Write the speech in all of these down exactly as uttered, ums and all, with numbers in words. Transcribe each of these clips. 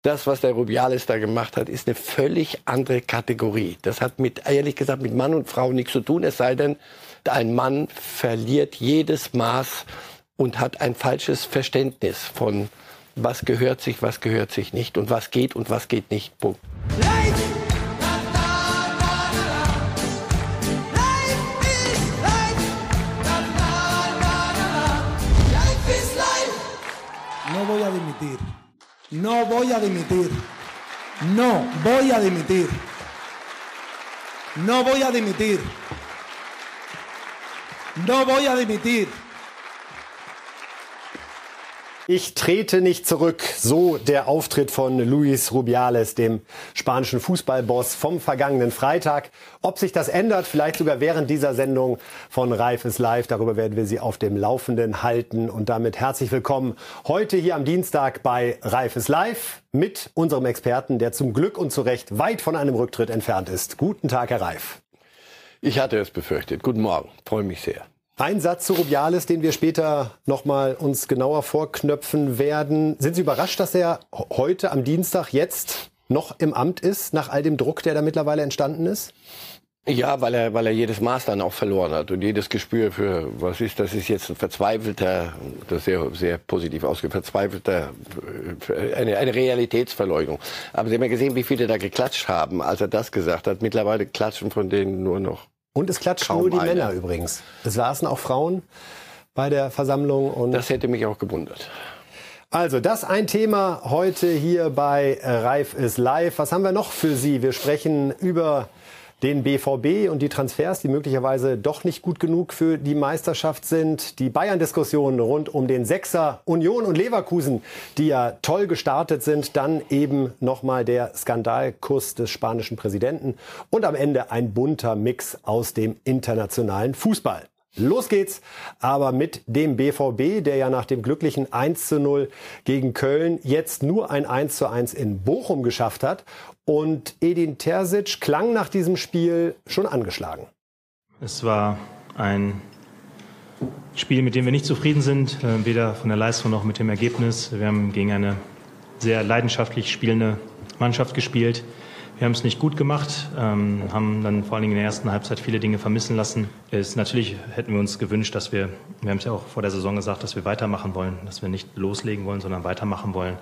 Das, was der Rubiales da gemacht hat, ist eine völlig andere Kategorie. Das hat mit, ehrlich gesagt, mit Mann und Frau nichts zu tun, es sei denn, ein Mann verliert jedes Maß und hat ein falsches Verständnis von, was gehört sich, was gehört sich nicht und was geht und was geht nicht. Punkt. No voy a dimitir. No voy a dimitir. No voy a dimitir. No voy a dimitir. No voy a dimitir. Ich trete nicht zurück. So der Auftritt von Luis Rubiales, dem spanischen Fußballboss vom vergangenen Freitag. Ob sich das ändert, vielleicht sogar während dieser Sendung von Reif ist live. Darüber werden wir Sie auf dem Laufenden halten. Und damit herzlich willkommen heute hier am Dienstag bei Reif ist live mit unserem Experten, der zum Glück und zu Recht weit von einem Rücktritt entfernt ist. Guten Tag, Herr Reif. Ich hatte es befürchtet. Guten Morgen. Freue mich sehr. Ein Satz zu Rubiales, den wir später noch mal uns genauer vorknöpfen werden. Sind Sie überrascht, dass er heute am Dienstag jetzt noch im Amt ist, nach all dem Druck, der da mittlerweile entstanden ist? Ja, weil er, weil er jedes Maß dann auch verloren hat und jedes Gespür für, was ist, das ist jetzt ein verzweifelter, das ist sehr, sehr positiv ausgedrückt, verzweifelter, eine, eine Realitätsverleugnung. Aber Sie haben ja gesehen, wie viele da geklatscht haben, als er das gesagt hat. Mittlerweile klatschen von denen nur noch. Und es klatschen nur die eine. Männer übrigens. Es saßen auch Frauen bei der Versammlung. Und das hätte mich auch gewundert. Also, das ein Thema heute hier bei Reif ist live. Was haben wir noch für Sie? Wir sprechen über den B V B und die Transfers, die möglicherweise doch nicht gut genug für die Meisterschaft sind. Die Bayern-Diskussion rund um den Sechser Union und Leverkusen, die ja toll gestartet sind. Dann eben nochmal der Skandalkuss des spanischen Präsidenten. Und am Ende ein bunter Mix aus dem internationalen Fußball. Los geht's, aber mit dem B V B, der ja nach dem glücklichen eins zu null gegen Köln jetzt nur ein eins zu eins in Bochum geschafft hat. Und Edin Terzic klang nach diesem Spiel schon angeschlagen. Es war ein Spiel, mit dem wir nicht zufrieden sind, weder von der Leistung noch mit dem Ergebnis. Wir haben gegen eine sehr leidenschaftlich spielende Mannschaft gespielt. Wir haben es nicht gut gemacht, ähm, haben dann vor allen Dingen in der ersten Halbzeit viele Dinge vermissen lassen. Es, natürlich hätten wir uns gewünscht, dass wir, wir haben es ja auch vor der Saison gesagt, dass wir weitermachen wollen, dass wir nicht loslegen wollen, sondern weitermachen wollen.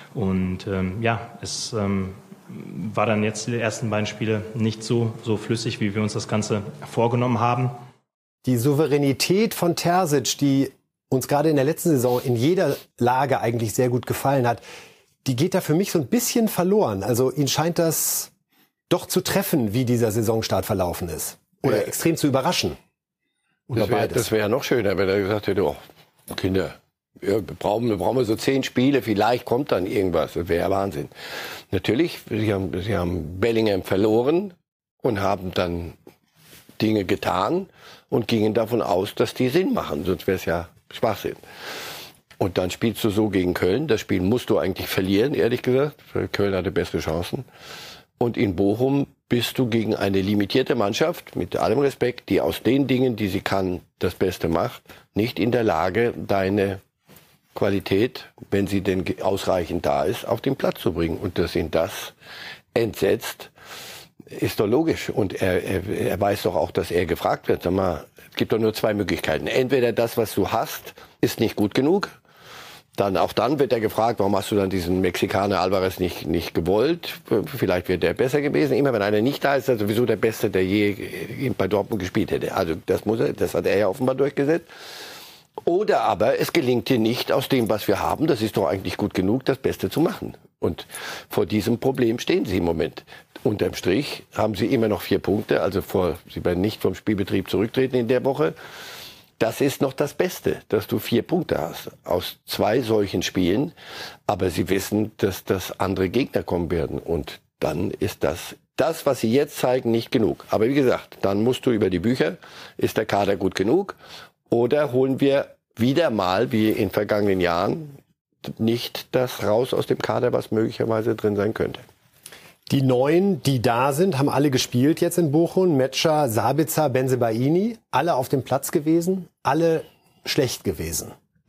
Und ähm, ja, es ähm, war dann jetzt die ersten beiden Spiele nicht so, so flüssig, wie wir uns das Ganze vorgenommen haben. Die Souveränität von Terzic, die uns gerade in der letzten Saison in jeder Lage eigentlich sehr gut gefallen hat, die geht da für mich so ein bisschen verloren. Also ihn scheint das doch zu treffen, wie dieser Saisonstart verlaufen ist. Oder ja, extrem zu überraschen. Oder das wäre wär ja noch schöner, wenn er gesagt hätte, oh, Kinder, wir brauchen, wir brauchen so zehn Spiele, vielleicht kommt dann irgendwas. Das wäre ja Wahnsinn. Natürlich, sie haben, sie haben Bellingham verloren und haben dann Dinge getan und gingen davon aus, dass die Sinn machen. Sonst wäre es ja Schwachsinn. Und dann spielst du so gegen Köln. Das Spiel musst du eigentlich verlieren, ehrlich gesagt. Köln hatte bessere Chancen. Und in Bochum bist du gegen eine limitierte Mannschaft, mit allem Respekt, die aus den Dingen, die sie kann, das Beste macht, nicht in der Lage, deine Qualität, wenn sie denn ausreichend da ist, auf den Platz zu bringen. Und dass ihn das entsetzt, ist doch logisch. Und er, er, er weiß doch auch, dass er gefragt wird. Sag mal, es gibt doch nur zwei Möglichkeiten. Entweder das, was du hast, ist nicht gut genug. Dann, auch dann wird er gefragt, warum hast du dann diesen Mexikaner Alvarez nicht, nicht gewollt? Vielleicht wäre der besser gewesen. Immer wenn einer nicht da ist, ist er sowieso der Beste, der je bei Dortmund gespielt hätte. Also das muss er, das hat er ja offenbar durchgesetzt. Oder aber es gelingt dir nicht, aus dem, was wir haben, das ist doch eigentlich gut genug, das Beste zu machen. Und vor diesem Problem stehen sie im Moment. Unterm Strich haben sie immer noch vier Punkte, also vor, sie werden nicht vom Spielbetrieb zurücktreten in der Woche. Das ist noch das Beste, dass du vier Punkte hast aus zwei solchen Spielen. Aber sie wissen, dass das andere Gegner kommen werden. Und dann ist das, das, was sie jetzt zeigen, nicht genug. Aber wie gesagt, dann musst du über die Bücher, ist der Kader gut genug? Oder holen wir wieder mal, wie in vergangenen Jahren, nicht das raus aus dem Kader, was möglicherweise drin sein könnte. Die Neuen, die da sind, haben alle gespielt jetzt in Bochum. Metscher, Sabitzer, Bensebaini, alle auf dem Platz gewesen, alle schlecht gewesen.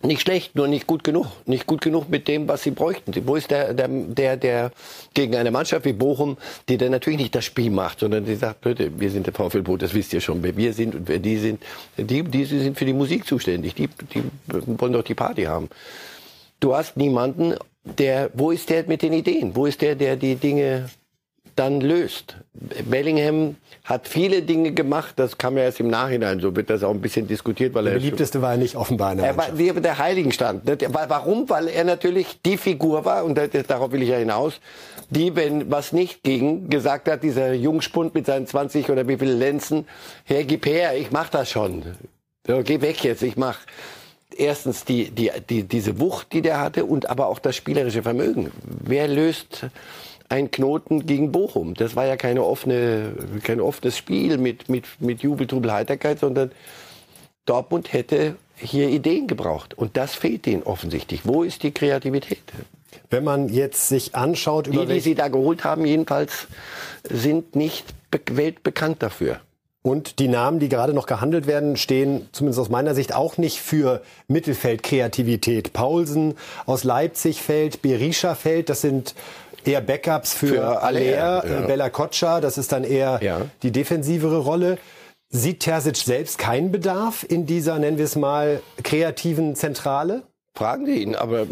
Nicht schlecht, nur nicht gut genug. Nicht gut genug mit dem, was sie bräuchten. Wo ist der, der, der, der gegen eine Mannschaft wie Bochum, die dann natürlich nicht das Spiel macht, sondern die sagt, Leute, wir sind der VfL Bochum, das wisst ihr schon, wer wir sind und wer die sind. Die, die sind für die Musik zuständig. Die, die wollen doch die Party haben. Du hast niemanden, der, wo ist der mit den Ideen? Wo ist der, der die Dinge dann löst? Bellingham hat viele Dinge gemacht, das kam ja erst im Nachhinein, so wird das auch ein bisschen diskutiert. Weil der er beliebteste war er nicht offenbar in der Er war wie der Heiligenstand. Warum? Weil er natürlich die Figur war, und darauf will ich ja hinaus, die, wenn was nicht ging, gesagt hat, dieser Jungspund mit seinen zwanzig oder wie viele Lenzen, Herr, gib her, ich mach das schon. So, geh weg jetzt, ich mach. Erstens die, die, die, diese Wucht, die der hatte, und aber auch das spielerische Vermögen. Wer löst ein Knoten gegen Bochum? Das war ja keine offene, kein offenes Spiel mit, mit, mit Jubel, Trubel, Heiterkeit, sondern Dortmund hätte hier Ideen gebraucht. Und das fehlt ihnen offensichtlich. Wo ist die Kreativität? Wenn man jetzt sich anschaut, über die, die sie da geholt haben, jedenfalls, sind nicht weltbekannt dafür. Und die Namen, die gerade noch gehandelt werden, stehen zumindest aus meiner Sicht auch nicht für Mittelfeldkreativität. Paulsen aus Leipzig fällt, Berisha fällt, das sind eher Backups für, für Aller, ja. Bella Kotschar, das ist dann eher ja. die defensivere Rolle. Sieht Terzic selbst keinen Bedarf in dieser, nennen wir es mal, kreativen Zentrale? Fragen Sie ihn, aber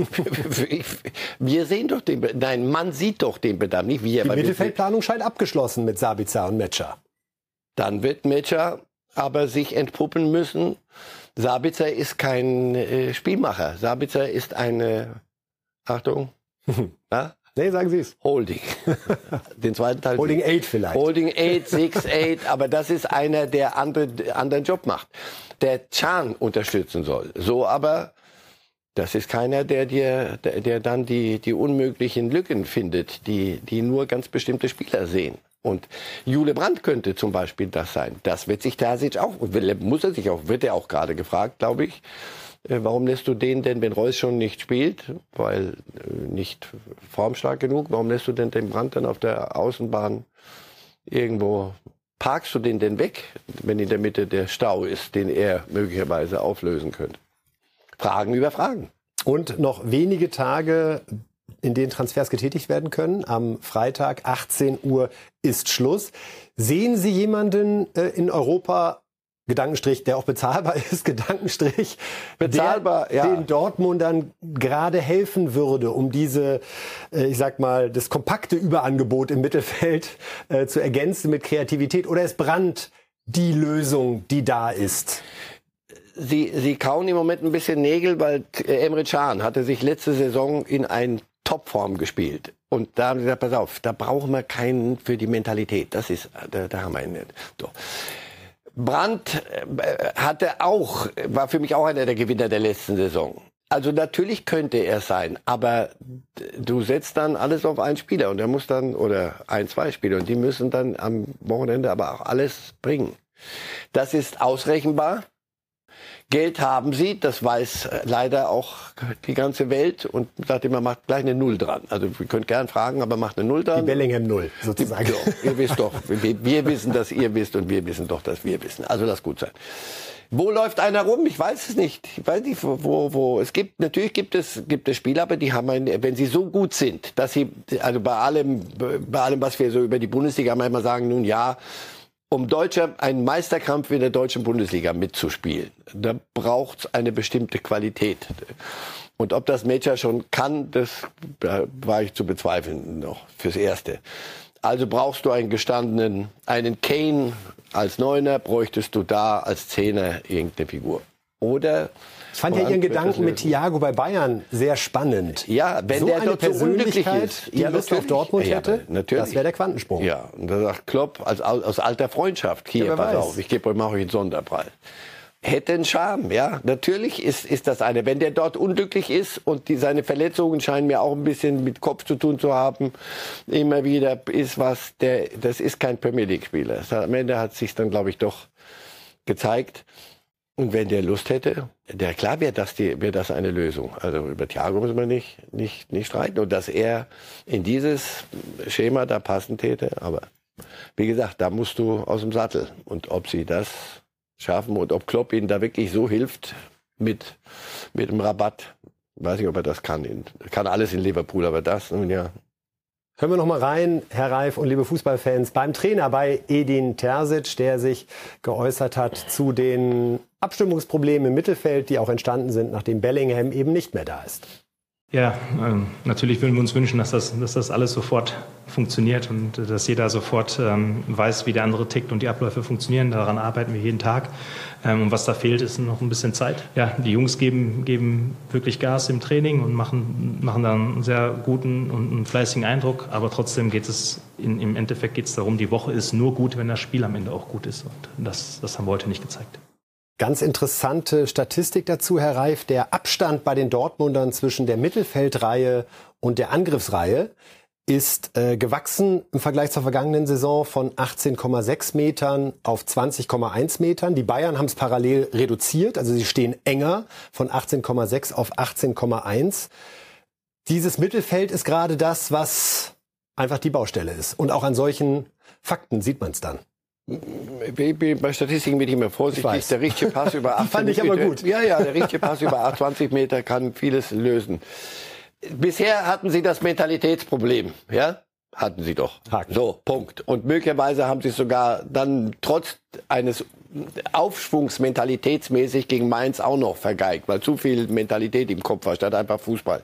wir sehen doch den Bedarf. Nein, man sieht doch den Bedarf, nicht wir. Die Mittelfeldplanung scheint abgeschlossen mit Sabitzer und Metscher. Dann wird Metscher aber sich entpuppen müssen. Sabitzer ist kein äh, Spielmacher. Sabitzer ist eine, Achtung, na? Nee, sagen Sie es. Holding. Den zweiten Teil. Holding acht vielleicht. Holding acht, sechs, acht, aber das ist einer, der andere, anderen Job macht. Der Can unterstützen soll. So aber, das ist keiner, der dir, der, der dann die, die unmöglichen Lücken findet, die, die nur ganz bestimmte Spieler sehen. Und Jule Brandt könnte zum Beispiel das sein. Das wird sich Terzic auch, muss er sich auch, wird er auch gerade gefragt, glaube ich. Warum lässt du den denn, wenn Reus schon nicht spielt, weil nicht formstark genug, warum lässt du denn den Brandt dann auf der Außenbahn irgendwo, parkst du den denn weg, wenn in der Mitte der Stau ist, den er möglicherweise auflösen könnte? Fragen über Fragen. Und noch wenige Tage, in denen Transfers getätigt werden können. Am Freitag, achtzehn Uhr, ist Schluss. Sehen Sie jemanden äh, in Europa, Gedankenstrich, der auch bezahlbar ist, Gedankenstrich, bezahlbar, der ja. den Dortmundern gerade helfen würde, um diese, äh, ich sag mal, das kompakte Überangebot im Mittelfeld äh, zu ergänzen mit Kreativität? Oder ist Brandt die Lösung, die da ist? Sie, Sie kauen im Moment ein bisschen Nägel, weil Emre Can hatte sich letzte Saison in ein Topform gespielt. Und da haben sie gesagt, pass auf, da brauchen wir keinen für die Mentalität. Das ist, da, da haben wir ihn nicht. So. Brandt hatte auch, war für mich auch einer der Gewinner der letzten Saison. Also natürlich könnte er sein, aber du setzt dann alles auf einen Spieler und der muss dann, oder ein, zwei Spieler, und die müssen dann am Wochenende aber auch alles bringen. Das ist ausrechenbar. Geld haben sie, das weiß leider auch die ganze Welt, und sagt immer, macht gleich eine Null dran. Also ihr könnt gern fragen, aber macht eine Null dran. Die Bellingham Null, sozusagen. Die, ja, ihr wisst doch, wir, wir wissen, dass ihr wisst, und wir wissen doch, dass wir wissen. Also lasst gut sein. Wo läuft einer rum? Ich weiß es nicht. Ich weiß nicht, wo, wo. Es gibt, natürlich gibt es, gibt es Spieler, aber die haben einen, wenn sie so gut sind, dass sie, also bei allem, bei allem, was wir so über die Bundesliga manchmal sagen, nun ja, um Deutscher einen Meisterkampf in der deutschen Bundesliga mitzuspielen, da braucht es eine bestimmte Qualität. Und ob das Metscher schon kann, das war ich zu bezweifeln noch fürs Erste. Also brauchst du einen gestandenen, einen Kane als Neuner, bräuchtest du da als Zehner irgendeine Figur. Oder ich fand ja Ihren Gedanken mit Thiago bei Bayern sehr spannend. Ja, wenn so der eine dort so unglücklich ist, die ja, Lust auf Dortmund ja, hätte, natürlich. Das wäre der Quantensprung. Ja, und da sagt Klopp als, aus alter Freundschaft, hier, ja, pass weiß. auf, ich gebe euch, mache euch einen Sonderpreis. Hätte einen Charme, ja. Natürlich ist, ist das eine. Wenn der dort unglücklich ist und die, seine Verletzungen scheinen mir auch ein bisschen mit Kopf zu tun zu haben, immer wieder ist was, der, das ist kein Premier League Spieler. Am Ende hat es sich dann, glaube ich, doch gezeigt. Und wenn der Lust hätte, der klar wäre das, die, wäre das eine Lösung. Also über Thiago müssen wir nicht, nicht, nicht streiten. Und dass er in dieses Schema da passen täte. Aber wie gesagt, da musst du aus dem Sattel. Und ob sie das schaffen und ob Klopp ihnen da wirklich so hilft, mit, mit dem Rabatt. Weiß nicht, ob er das kann. Er kann alles in Liverpool, aber das, nun ja. Hören wir noch mal rein, Herr Reif und liebe Fußballfans, beim Trainer, bei Edin Terzic, der sich geäußert hat zu den Abstimmungsproblemen im Mittelfeld, die auch entstanden sind, nachdem Bellingham eben nicht mehr da ist. Ja, ähm, natürlich würden wir uns wünschen, dass das, dass das alles sofort funktioniert und äh, dass jeder sofort ähm, weiß, wie der andere tickt und die Abläufe funktionieren. Daran arbeiten wir jeden Tag. Ähm, und was da fehlt, ist noch ein bisschen Zeit. Ja, die Jungs geben, geben wirklich Gas im Training und machen, machen dann einen sehr guten und einen fleißigen Eindruck. Aber trotzdem geht es, in, im Endeffekt geht es darum, die Woche ist nur gut, wenn das Spiel am Ende auch gut ist. Und das, das haben wir heute nicht gezeigt. Ganz interessante Statistik dazu, Herr Reif. Der Abstand bei den Dortmundern zwischen der Mittelfeldreihe und der Angriffsreihe ist äh, gewachsen im Vergleich zur vergangenen Saison von achtzehn Komma sechs Metern auf zwanzig Komma eins Metern. Die Bayern haben es parallel reduziert, also sie stehen enger von achtzehn Komma sechs auf achtzehn Komma eins. Dieses Mittelfeld ist gerade das, was einfach die Baustelle ist. Und auch an solchen Fakten sieht man es dann. Bei Statistiken bin ich immer vorsichtig. Der richtige Pass über achtzehn fand ich aber gut. Ja, ja, der richtige Pass über zwanzig Meter kann vieles lösen. Bisher hatten Sie das Mentalitätsproblem, ja? Hatten Sie doch. Haken. So, Punkt. Und möglicherweise haben Sie es sogar dann trotz eines Aufschwungs mentalitätsmäßig gegen Mainz auch noch vergeigt, weil zu viel Mentalität im Kopf war, statt einfach Fußball.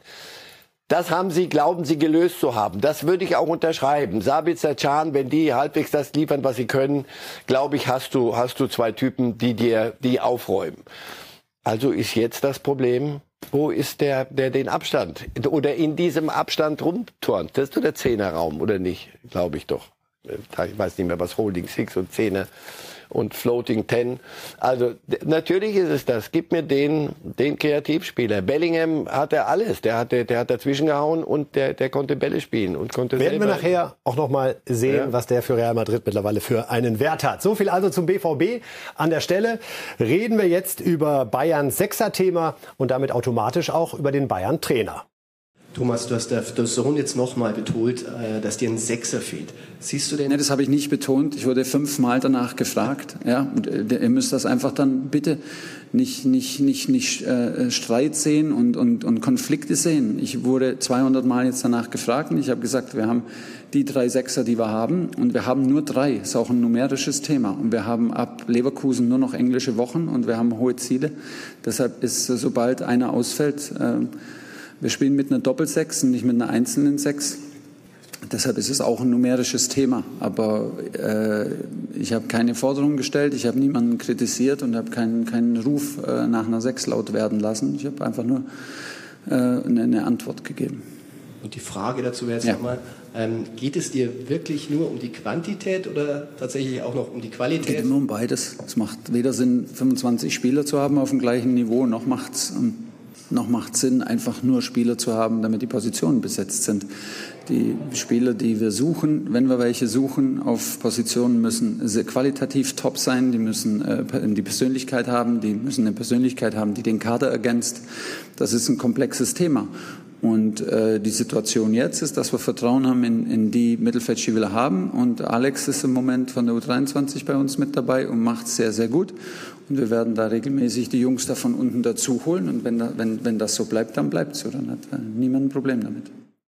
Das haben Sie, glauben Sie, gelöst zu haben. Das würde ich auch unterschreiben. Sabitzer, Can, wenn die halbwegs das liefern, was sie können, glaube ich, hast du, hast du zwei Typen, die dir, die aufräumen. Also ist jetzt das Problem, wo ist der, der den Abstand oder in diesem Abstand rumturnt? Das ist doch der Zehnerraum, oder nicht? Glaube ich doch. Ich weiß nicht mehr, was Holding Six und Zehner und Floating Ten. Also natürlich ist es das. Gib mir den, den Kreativspieler. Bellingham hat er alles. Der hat, der, der hat dazwischen gehauen und der, der konnte Bälle spielen und konnte Werden selber. wir nachher auch noch mal sehen, ja, was der für Real Madrid mittlerweile für einen Wert hat. So viel also zum B V B. An der Stelle reden wir jetzt über Bayerns Sechser-Thema und damit automatisch auch über den Bayern-Trainer. Thomas, du hast der Sohn jetzt nochmal betont, dass dir ein Sechser fehlt. Siehst du den? Nee, das habe ich nicht betont. Ich wurde fünfmal danach gefragt. Ja, und ihr müsst das einfach dann bitte nicht, nicht, nicht, nicht äh, Streit sehen und, und, und Konflikte sehen. Ich wurde zweihundert Mal jetzt danach gefragt und ich habe gesagt, wir haben die drei Sechser, die wir haben, und wir haben nur drei. Das ist auch ein numerisches Thema. Und wir haben ab Leverkusen nur noch englische Wochen und wir haben hohe Ziele. Deshalb ist, sobald einer ausfällt, äh, wir spielen mit einer Doppelsechs und nicht mit einer einzelnen Sechs. Deshalb ist es auch ein numerisches Thema. Aber äh, ich habe keine Forderung gestellt, ich habe niemanden kritisiert und habe keinen, keinen Ruf äh, nach einer Sechs laut werden lassen. Ich habe einfach nur äh, eine, eine Antwort gegeben. Und die Frage dazu wäre jetzt ja. nochmal, ähm, geht es dir wirklich nur um die Quantität oder tatsächlich auch noch um die Qualität? Es geht immer um beides. Es macht weder Sinn, fünfundzwanzig Spieler zu haben auf dem gleichen Niveau, noch macht es noch macht Sinn, einfach nur Spieler zu haben, damit die Positionen besetzt sind. Die Spieler, die wir suchen, wenn wir welche suchen, auf Positionen müssen qualitativ top sein, die müssen äh, die Persönlichkeit haben, die müssen eine Persönlichkeit haben, die den Kader ergänzt. Das ist ein komplexes Thema. Und äh, die Situation jetzt ist, dass wir Vertrauen haben in, in die Mittelfeldspieler haben. Und Alex ist im Moment von der U dreiundzwanzig bei uns mit dabei und macht es sehr, sehr gut. Und wir werden da regelmäßig die Jungs da von unten dazu holen. Und wenn, da, wenn, wenn das so bleibt, dann bleibt es so. Dann hat äh, niemand ein Problem damit.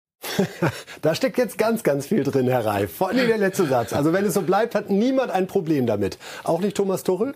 Da steckt jetzt ganz, ganz viel drin, Herr Reif. Vor allem der letzte Satz. Also wenn es so bleibt, hat niemand ein Problem damit. Auch nicht Thomas Tuchel?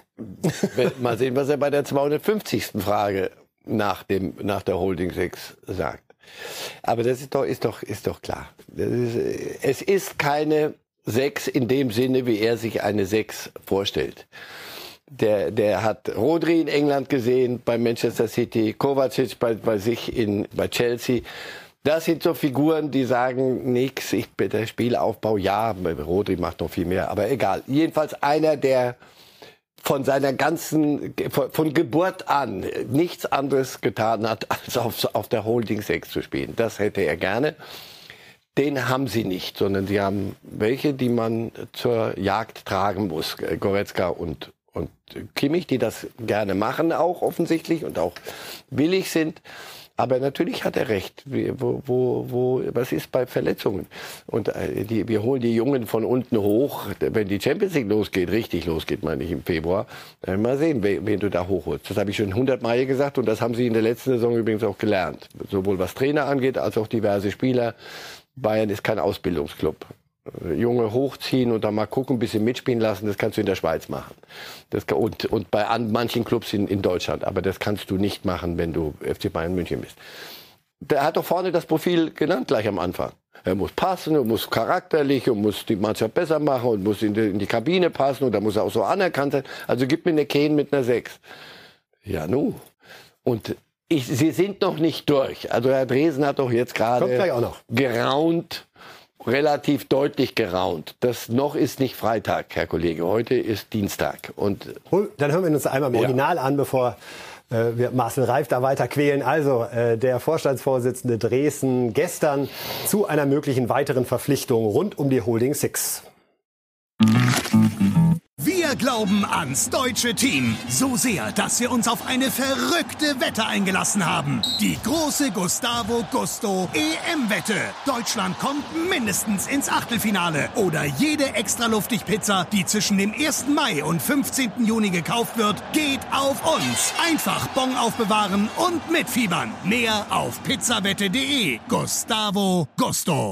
Mal sehen, was er bei der zweihundertfünfzigsten Frage nach dem, nach der Holding sechs sagt. Aber das ist doch, ist doch, ist doch klar. Das ist, es ist keine sechs in dem Sinne, wie er sich eine sechs vorstellt. Der, der hat Rodri in England gesehen, bei Manchester City, Kovacic bei, bei sich in, bei Chelsea. Das sind so Figuren, die sagen, nix, ich, der Spielaufbau, ja, Rodri macht noch viel mehr, aber egal. Jedenfalls einer, der von seiner ganzen, von, von Geburt an nichts anderes getan hat, als auf, auf der Holding sechs zu spielen. Das hätte er gerne. Den haben sie nicht, sondern sie haben welche, die man zur Jagd tragen muss. Goretzka und, und Kimmich, die das gerne machen auch offensichtlich und auch willig sind. Aber natürlich hat er recht. Wo, wo, wo, was ist bei Verletzungen? Und die, wir holen die Jungen von unten hoch. Wenn die Champions League losgeht, richtig losgeht, meine ich, im Februar, dann mal sehen, wen, wen du da hochholst. Das habe ich schon hundertmal gesagt und das haben sie in der letzten Saison übrigens auch gelernt. Sowohl was Trainer angeht, als auch diverse Spieler. Bayern ist kein Ausbildungsclub. Junge hochziehen und dann mal gucken, ein bisschen mitspielen lassen, das kannst du in der Schweiz machen. Das, und, und bei an, manchen Clubs in, in Deutschland. Aber das kannst du nicht machen, wenn du F C Bayern München bist. Der hat doch vorne das Profil genannt, gleich am Anfang. Er muss passen und muss charakterlich und muss die Mannschaft besser machen und muss in die, in die Kabine passen und da muss er auch so anerkannt sein. Also gib mir eine Kane mit einer sechs. Ja, nu. Und ich, sie sind noch nicht durch. Also Herr Dresen hat doch jetzt gerade geraunt, relativ deutlich geraunt. Das noch ist nicht Freitag, Herr Kollege. Heute ist Dienstag. Und dann hören wir uns einmal im ja. Original an, bevor äh, wir Marcel Reif da weiter quälen. Also äh, der Vorstandsvorsitzende Dresden gestern zu einer möglichen weiteren Verpflichtung rund um die Holding Six. Wir glauben ans deutsche Team so sehr, dass wir uns auf eine verrückte Wette eingelassen haben. Die große Gustavo Gusto E M-Wette. Deutschland kommt mindestens ins Achtelfinale. Oder jede Extra-Luftig-Pizza, die zwischen dem ersten Mai und fünfzehnten Juni gekauft wird, geht auf uns. Einfach Bon aufbewahren und mitfiebern. Mehr auf pizzawette punkt de. Gustavo Gusto.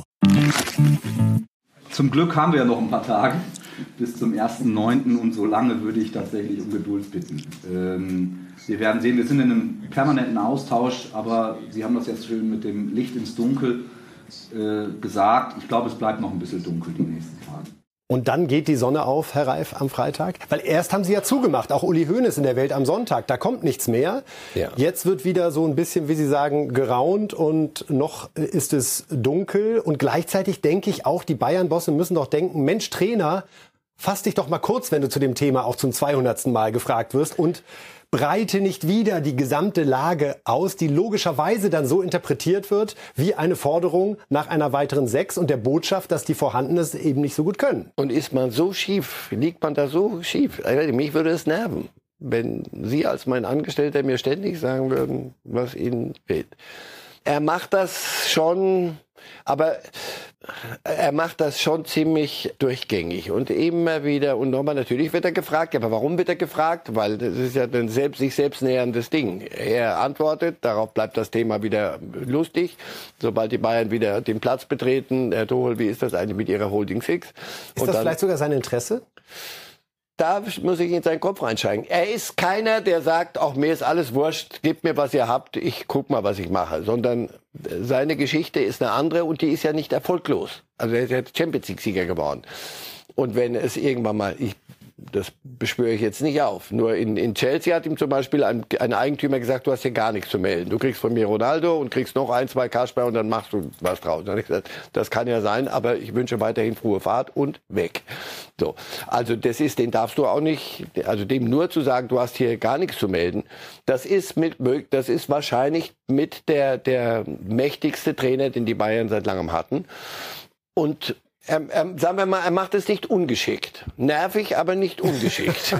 Zum Glück haben wir ja noch ein paar Tage bis zum ersten neunten und so lange würde ich tatsächlich um Geduld bitten. Ähm, wir werden sehen, wir sind in einem permanenten Austausch, aber Sie haben das jetzt schön mit dem Licht ins Dunkel äh, gesagt. Ich glaube, es bleibt noch ein bisschen dunkel die nächsten Tage. Und dann geht die Sonne auf, Herr Reif, am Freitag? Weil erst haben Sie ja zugemacht, auch Uli Hoeneß in der Welt am Sonntag, da kommt nichts mehr. Ja. Jetzt wird wieder so ein bisschen, wie Sie sagen, geraunt und noch ist es dunkel. Und gleichzeitig denke ich auch, die Bayern-Bosse müssen doch denken, Mensch, Trainer, fass dich doch mal kurz, wenn du zu dem Thema auch zum zweihundertsten Mal gefragt wirst und breite nicht wieder die gesamte Lage aus, die logischerweise dann so interpretiert wird wie eine Forderung nach einer weiteren Sechs und der Botschaft, dass die vorhanden ist, eben nicht so gut können. Und ist man so schief, liegt man da so schief? Mich würde es nerven, wenn Sie als mein Angestellter mir ständig sagen würden, was Ihnen fehlt. Er macht das schon, aber er macht das schon ziemlich durchgängig und immer wieder und nochmal. Natürlich wird er gefragt, aber warum wird er gefragt? Weil das ist ja ein selbst, sich selbst näherndes Ding. Er antwortet, darauf bleibt das Thema wieder lustig. Sobald die Bayern wieder den Platz betreten, Herr Tuchel, wie ist das eigentlich mit Ihrer Holding Six? Ist und das dann, vielleicht sogar sein Interesse? Da muss ich in seinen Kopf reinsteigen. Er ist keiner, der sagt, auch mir ist alles wurscht, gebt mir, was ihr habt, ich guck mal, was ich mache. Sondern seine Geschichte ist eine andere und die ist ja nicht erfolglos. Also er ist ja Champions League-Sieger geworden. Und wenn es irgendwann mal, ich, das beschwöre ich jetzt nicht auf, nur in, in Chelsea hat ihm zum Beispiel ein, ein Eigentümer gesagt, du hast hier gar nichts zu melden. Du kriegst von mir Ronaldo und kriegst noch ein, zwei Kasper und dann machst du was draus. Dann habe ich gesagt, das kann ja sein, aber ich wünsche weiterhin frohe Fahrt und weg. So, also das ist, den darfst du auch nicht, also dem nur zu sagen, du hast hier gar nichts zu melden, das ist mit, das ist wahrscheinlich mit der, der mächtigste Trainer, den die Bayern seit langem hatten. Und Er, er, sagen wir mal, er macht es nicht ungeschickt. Nervig, aber nicht ungeschickt.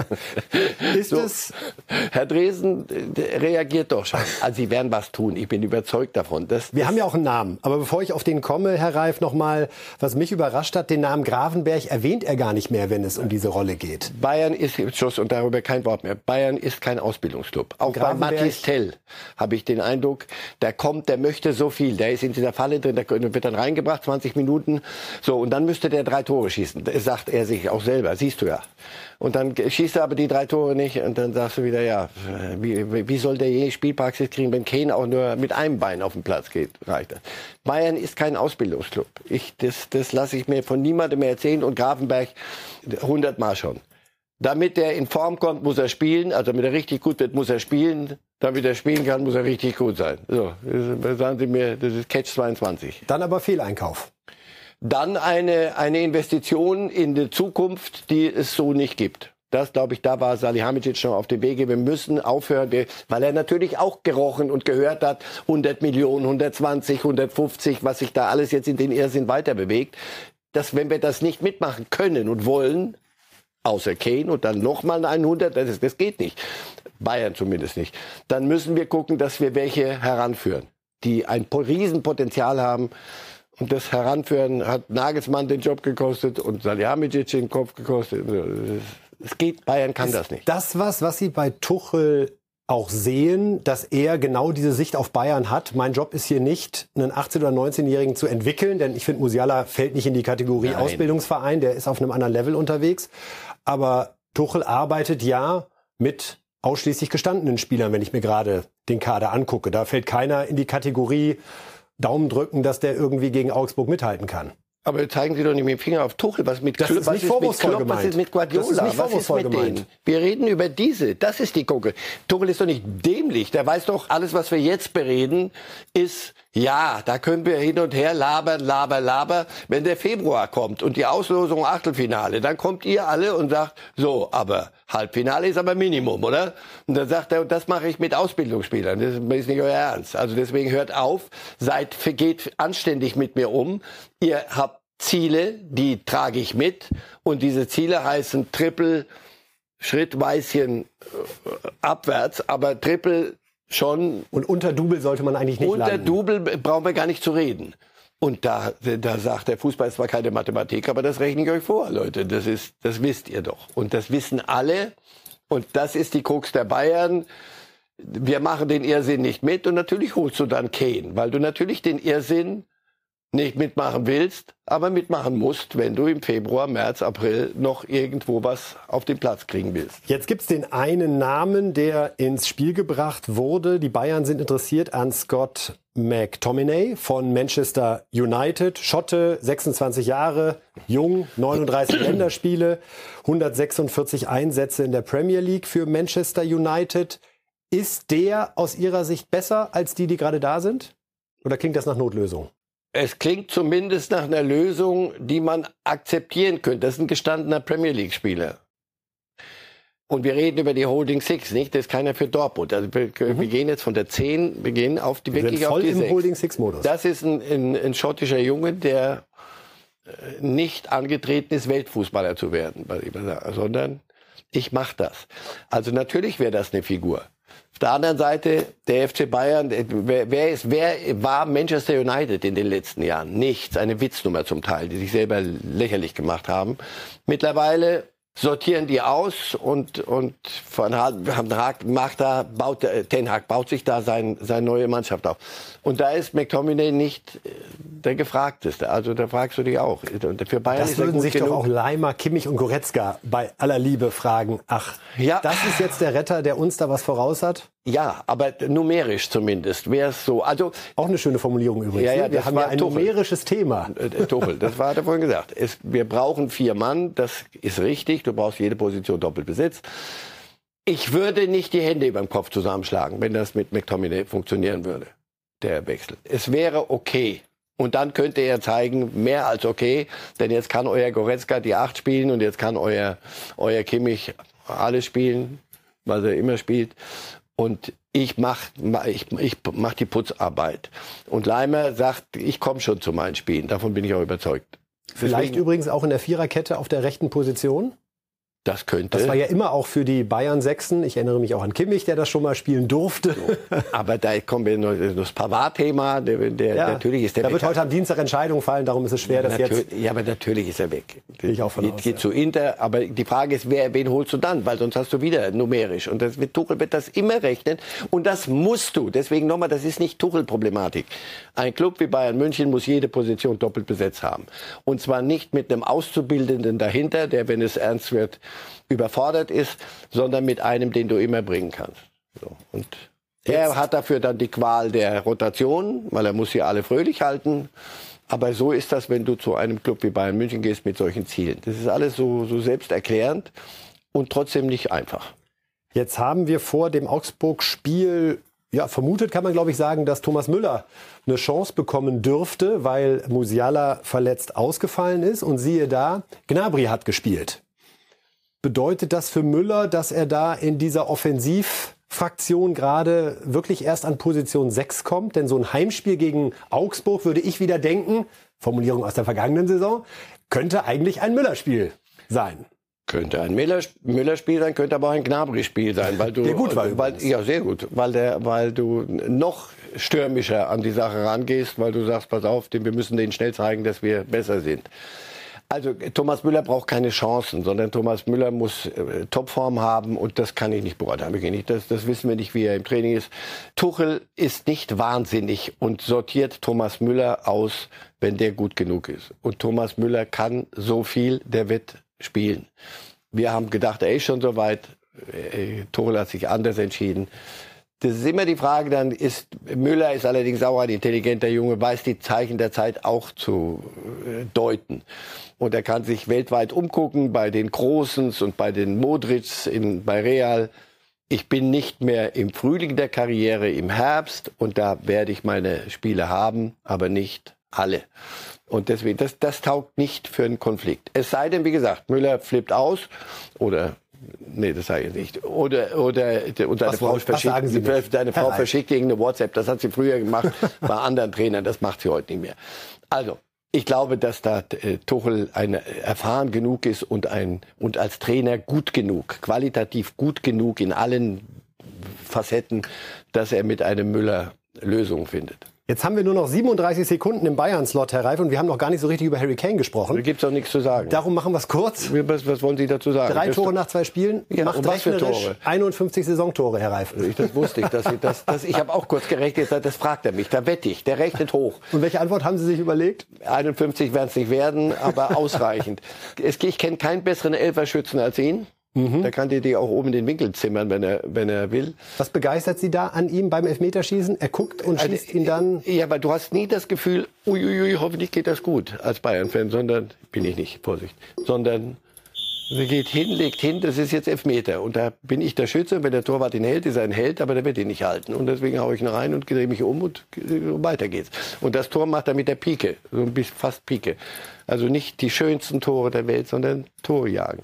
Ist so, es? Herr Dresen reagiert doch schon. Also Sie werden was tun. Ich bin überzeugt davon. Das, Wir das haben ja auch einen Namen. Aber bevor ich auf den komme, Herr Reif, noch mal, was mich überrascht hat, den Namen Gravenberch erwähnt er gar nicht mehr, wenn es um diese Rolle geht. Bayern ist, Schuss und darüber kein Wort mehr. Bayern ist kein Ausbildungsclub. Auch bei Mathis Tell habe ich den Eindruck, der kommt, der möchte so viel. Der ist in dieser Falle drin, der wird dann reingebracht, zwanzig Minuten. So, und dann müsste der drei Tore schießen. Das sagt er sich auch selber, siehst du ja. Und dann schießt er aber die drei Tore nicht und dann sagst du wieder, ja, wie, wie soll der je Spielpraxis kriegen, wenn Kane auch nur mit einem Bein auf den Platz geht? Reicht das. Bayern ist kein Ausbildungsclub. Ich, das das lasse ich mir von niemandem mehr erzählen und Gravenberch hundertmal schon. Damit er in Form kommt, muss er spielen. Also damit er richtig gut wird, muss er spielen. Damit er spielen kann, muss er richtig gut sein. So, sagen Sie mir, das ist Catch zweiundzwanzig. Dann aber Fehleinkauf. Dann eine, eine Investition in die Zukunft, die es so nicht gibt. Das, glaube ich, da war Salihamidzic schon auf dem Wege. Wir müssen aufhören, weil er natürlich auch gerochen und gehört hat, hundert Millionen, hundertzwanzig, hundertfünfzig, was sich da alles jetzt in den Irrsinn weiter bewegt. Dass, wenn wir das nicht mitmachen können und wollen, außer Kane und dann nochmal ein hundert, das, ist, das geht nicht. Bayern zumindest nicht. Dann müssen wir gucken, dass wir welche heranführen, die ein Riesenpotenzial haben. Und das Heranführen hat Nagelsmann den Job gekostet und Salihamidzic den Kopf gekostet. Es geht, Bayern kann ist das nicht. Das was, was Sie bei Tuchel auch sehen, dass er genau diese Sicht auf Bayern hat. Mein Job ist hier nicht, einen achtzehn- oder neunzehnjährigen zu entwickeln, denn ich finde, Musiala fällt nicht in die Kategorie Nein. Ausbildungsverein, der ist auf einem anderen Level unterwegs. Aber Tuchel arbeitet ja mit ausschließlich gestandenen Spielern, wenn ich mir gerade den Kader angucke. Da fällt keiner in die Kategorie Daumen drücken, dass der irgendwie gegen Augsburg mithalten kann. Aber zeigen Sie doch nicht mit dem Finger auf Tuchel. Was mit das Klopp, ist was nicht ist vorwurfsvoll mit Klopp, gemeint. Was ist mit Guardiola? Das ist nicht was ist mit gemeint. denen? Wir reden über diese. Das ist die Gucke. Tuchel ist doch nicht dämlich. Der weiß doch, alles, was wir jetzt bereden, ist, ja, da können wir hin und her labern, labern, labern. Wenn der Februar kommt und die Auslosung Achtelfinale, dann kommt ihr alle und sagt, so, aber Halbfinale ist aber Minimum, oder? Und dann sagt er, das mache ich mit Ausbildungsspielern. Das ist nicht euer Ernst. Also deswegen hört auf, seid, geht anständig mit mir um. Ihr habt Ziele, die trage ich mit. Und diese Ziele heißen Triple, Schrittweischen äh, abwärts, aber Triple schon. Und unter Double sollte man eigentlich nicht unter landen. Unter Double brauchen wir gar nicht zu reden. Und da, da sagt der Fußball ist zwar keine Mathematik, aber das rechne ich euch vor, Leute. Das ist, das wisst ihr doch. Und das wissen alle. Und das ist die Krux der Bayern. Wir machen den Irrsinn nicht mit. Und natürlich holst du dann Kane, weil du natürlich den Irrsinn nicht mitmachen willst, aber mitmachen musst, wenn du im Februar, März, April noch irgendwo was auf den Platz kriegen willst. Jetzt gibt's den einen Namen, der ins Spiel gebracht wurde. Die Bayern sind interessiert an Scott McTominay von Manchester United. Schotte, sechsundzwanzig Jahre, jung, neununddreißig Länderspiele, hundertsechsundvierzig Einsätze in der Premier League für Manchester United. Ist der aus Ihrer Sicht besser als die, die gerade da sind? Oder klingt das nach Notlösung? Es klingt zumindest nach einer Lösung, die man akzeptieren könnte. Das ist ein gestandener Premier League-Spieler. Und wir reden über die Holding Six, nicht? Das ist keiner für Dortmund. Also wir, mhm. wir gehen jetzt von der zehn, wir gehen auf die, wirklich voll auf die im sechs. Holding Six-Modus. Das ist ein, ein, ein schottischer Junge, der nicht angetreten ist, Weltfußballer zu werden, sondern ich mache das. Also natürlich wäre das eine Figur. Auf der anderen Seite, der F C Bayern, wer, wer, ist, wer war Manchester United in den letzten Jahren? Nichts, eine Witznummer zum Teil, die sich selber lächerlich gemacht haben. Mittlerweile sortieren die aus und, und von Hag macht da, baut, Ten Hag baut sich da sein, seine neue Mannschaft auf. Und da ist McTominay nicht der Gefragteste. Also da fragst du dich auch. Und für Bayern das ist er würden gut sich genug. Doch auch Leimer, Kimmich und Goretzka bei aller Liebe fragen. Ach, ja. Das ist jetzt der Retter, der uns da was voraus hat? Ja, aber numerisch zumindest wäre es so. Also auch eine schöne Formulierung übrigens. Ja, ja, wir haben ja ein Tuchel. numerisches Thema. Äh, Tuchel, das war, hat er vorhin gesagt. Es, wir brauchen vier Mann, das ist richtig. Du brauchst jede Position doppelt besetzt. Ich würde nicht die Hände über dem Kopf zusammenschlagen, wenn das mit McTominay funktionieren würde, der Wechsel. Es wäre okay. Und dann könnte er zeigen, mehr als okay, denn jetzt kann euer Goretzka die Acht spielen und jetzt kann euer, euer Kimmich alles spielen, was er immer spielt. Und ich mach, ich, ich mach die Putzarbeit. Und Leimer sagt, ich komme schon zu meinen Spielen. Davon bin ich auch überzeugt. Vielleicht Deswegen, übrigens auch in der Viererkette auf der rechten Position? Das könnte. Das war ja immer auch für die Bayern-Sechsen. Ich erinnere mich auch an Kimmich, der das schon mal spielen durfte. So. Aber da kommen wir noch das Pavard-Thema. Der, der, ja, natürlich ist der da weg. wird heute am Dienstag Entscheidung fallen, darum ist es schwer, ja, das jetzt... Ja, aber natürlich ist er weg. Ich auch von geht, aus, geht ja. zu Inter, aber die Frage ist, wer, wen holst du dann? Weil sonst hast du wieder numerisch. Und das wird, Tuchel wird das immer rechnen. Und das musst du. Deswegen nochmal, das ist nicht Tuchel-Problematik. Ein Club wie Bayern München muss jede Position doppelt besetzt haben. Und zwar nicht mit einem Auszubildenden dahinter, der, wenn es ernst wird, überfordert ist, sondern mit einem, den du immer bringen kannst. So. Und er Jetzt. hat dafür dann die Qual der Rotation, weil er muss sie alle fröhlich halten. Aber so ist das, wenn du zu einem Club wie Bayern München gehst mit solchen Zielen. Das ist alles so, so selbsterklärend und trotzdem nicht einfach. Jetzt haben wir vor dem Augsburg-Spiel, ja, vermutet kann man, glaube ich, sagen, dass Thomas Müller eine Chance bekommen dürfte, weil Musiala verletzt ausgefallen ist. Und siehe da, Gnabry hat gespielt. Bedeutet das für Müller, dass er da in dieser Offensivfraktion gerade wirklich erst an Position sechs kommt? Denn so ein Heimspiel gegen Augsburg, würde ich wieder denken, Formulierung aus der vergangenen Saison, könnte eigentlich ein Müller-Spiel sein. Könnte ein Müller-Spiel sein, könnte aber auch ein Gnabry-Spiel sein, weil du, der gut war weil, ja sehr gut, weil der, weil du noch stürmischer an die Sache rangehst, weil du sagst, pass auf, wir müssen denen schnell zeigen, dass wir besser sind. Also Thomas Müller braucht keine Chancen, sondern Thomas Müller muss äh, Topform haben und das kann ich nicht beurteilen. Das, das wissen wir nicht, wie er im Training ist. Tuchel ist nicht wahnsinnig und sortiert Thomas Müller aus, wenn der gut genug ist. Und Thomas Müller kann so viel, der wird spielen. Wir haben gedacht, er ist schon so weit. Äh, Tuchel hat sich anders entschieden. Das ist immer die Frage, dann ist, Müller ist allerdings auch ein intelligenter Junge, weiß die Zeichen der Zeit auch zu äh, deuten. Und er kann sich weltweit umgucken, bei den Großens und bei den Modrics in, bei Real. Ich bin nicht mehr im Frühling der Karriere, im Herbst, und da werde ich meine Spiele haben, aber nicht alle. Und deswegen, das, das taugt nicht für einen Konflikt. Es sei denn, wie gesagt, Müller flippt aus oder nee, das sage ich nicht. Oder, oder, und seine was, Frau was verschickt, Sie deine Frau verschickt irgendeine WhatsApp. Das hat sie früher gemacht bei anderen Trainern. Das macht sie heute nicht mehr. Also, ich glaube, dass da äh, Tuchel eine, erfahren genug ist und, ein, und als Trainer gut genug, qualitativ gut genug in allen Facetten, dass er mit einem Müller Lösungen findet. Jetzt haben wir nur noch siebenunddreißig Sekunden im Bayern-Slot, Herr Reif, und wir haben noch gar nicht so richtig über Harry Kane gesprochen. Da gibt's auch nichts zu sagen. Darum machen wir es kurz. Was, was wollen Sie dazu sagen? Drei Tore nach zwei Spielen, ja, macht was für Tore? einundfünfzig Saisontore, Herr Reif. Ich, das wusste ich. Dass ich das, das, ich habe auch kurz gerechnet, das fragt er mich. Da wette ich, der rechnet hoch. Und welche Antwort haben Sie sich überlegt? einundfünfzig werden es nicht werden, aber ausreichend. Es, ich kenne keinen besseren Elferschützen als ihn. Mhm. Da kann der die auch oben in den Winkel zimmern, wenn er, wenn er will. Was begeistert Sie da an ihm beim Elfmeterschießen? Er guckt und schießt also, ihn dann... Ja, aber du hast nie das Gefühl, uiuiui, hoffentlich geht das gut als Bayern-Fan, sondern, bin ich nicht, Vorsicht, sondern er geht hin, legt hin, das ist jetzt Elfmeter. Und da bin ich der Schütze, wenn der Torwart ihn hält, ist er ein Held, aber der wird ihn nicht halten. Und deswegen haue ich ihn rein und drehe mich um und weiter geht's. Und das Tor macht er mit der Pike, so ein bisschen fast Pike. Also nicht die schönsten Tore der Welt, sondern Tore jagen.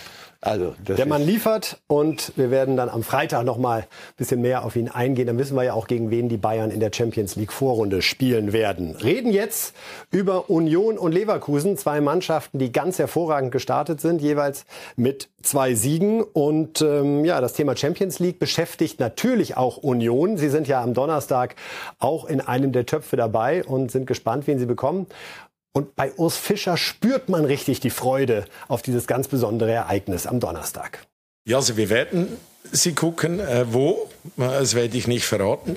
Also, der Mann liefert, und wir werden dann am Freitag noch mal ein bisschen mehr auf ihn eingehen. Dann wissen wir ja auch, gegen wen die Bayern in der Champions League Vorrunde spielen werden. Reden jetzt über Union und Leverkusen, zwei Mannschaften, die ganz hervorragend gestartet sind, jeweils mit zwei Siegen. Und ähm, ja, das Thema Champions League beschäftigt natürlich auch Union. Sie sind ja am Donnerstag auch in einem der Töpfe dabei und sind gespannt, wen sie bekommen. Und bei Urs Fischer spürt man richtig die Freude auf dieses ganz besondere Ereignis am Donnerstag. Ja, also wir werden sie gucken. Äh, wo? Das werde ich nicht verraten.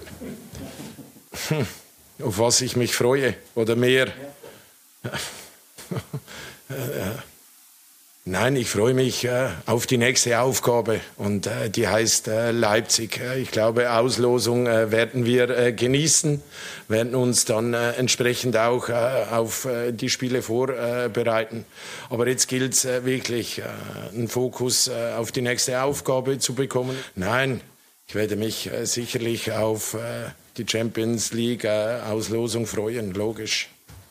Hm. Auf was ich mich freue oder mehr. Ja. äh, Nein, ich freue mich äh, auf die nächste Aufgabe, und äh, die heißt äh, Leipzig. Ich glaube, Auslosung äh, werden wir äh, genießen, werden uns dann äh, entsprechend auch äh, auf äh, die Spiele vorbereiten. Äh, Aber jetzt gilt es äh, wirklich, äh, einen Fokus äh, auf die nächste Aufgabe zu bekommen. Nein, ich werde mich äh, sicherlich auf äh, die Champions League äh, Auslosung freuen, logisch.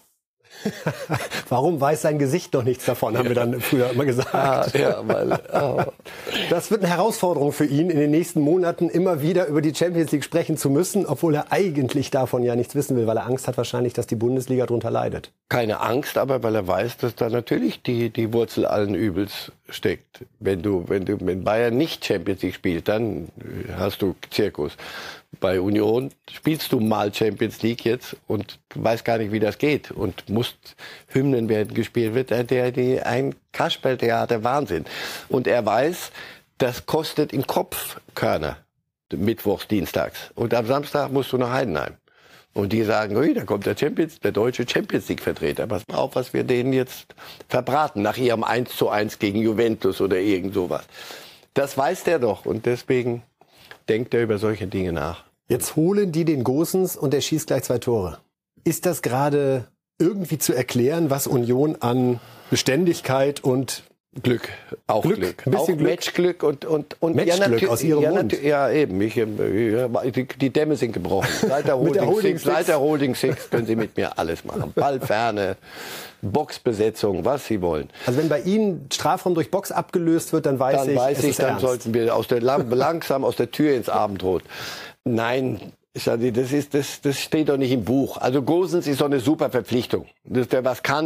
Warum weiß sein Gesicht noch nichts davon, haben ja. wir dann früher immer gesagt. Ah, ja, weil, oh. Das wird eine Herausforderung für ihn, in den nächsten Monaten immer wieder über die Champions League sprechen zu müssen, obwohl er eigentlich davon ja nichts wissen will, weil er Angst hat wahrscheinlich, dass die Bundesliga darunter leidet. Keine Angst, aber weil er weiß, dass da natürlich die, die Wurzel allen Übels steckt. Wenn du, wenn du, wenn Bayern nicht Champions League spielt, dann hast du Zirkus. Bei Union spielst du mal Champions League jetzt und weißt gar nicht, wie das geht, und musst, Hymnen werden gespielt, wird der, der, der ein Kasperltheater, Wahnsinn. Und er weiß, das kostet im Kopf Körner, mittwochs, dienstags. Und am Samstag musst du nach Heidenheim. Und die sagen, ui, da kommt der Champions, der deutsche Champions League Vertreter. Pass mal auf, was wir denen jetzt verbraten, nach ihrem eins zu eins gegen Juventus oder irgend sowas. Das weiß der doch, und deswegen denkt er über solche Dinge nach. Jetzt holen die den Gosens und der schießt gleich zwei Tore. Ist das gerade irgendwie zu erklären, was Union an Beständigkeit und Glück, auch Glück, Glück. Ein auch Glück. Matchglück und und und Matchglück ja, aus ihrem ja, Mund. Ja, eben. Ich, die, die Dämme sind gebrochen. Seit der Holding, Holding Six, seit der Holding Six können Sie mit mir alles machen. Ballferne, Boxbesetzung, was Sie wollen. Also wenn bei Ihnen Strafraum durch Box abgelöst wird, dann weiß dann ich, weiß es ich, ist dann ernst. sollten wir aus der, langsam aus der Tür ins Abendrot. Nein. Das, ist, das, das steht doch nicht im Buch. Also Gosens ist doch eine super Verpflichtung. Dass der was kann,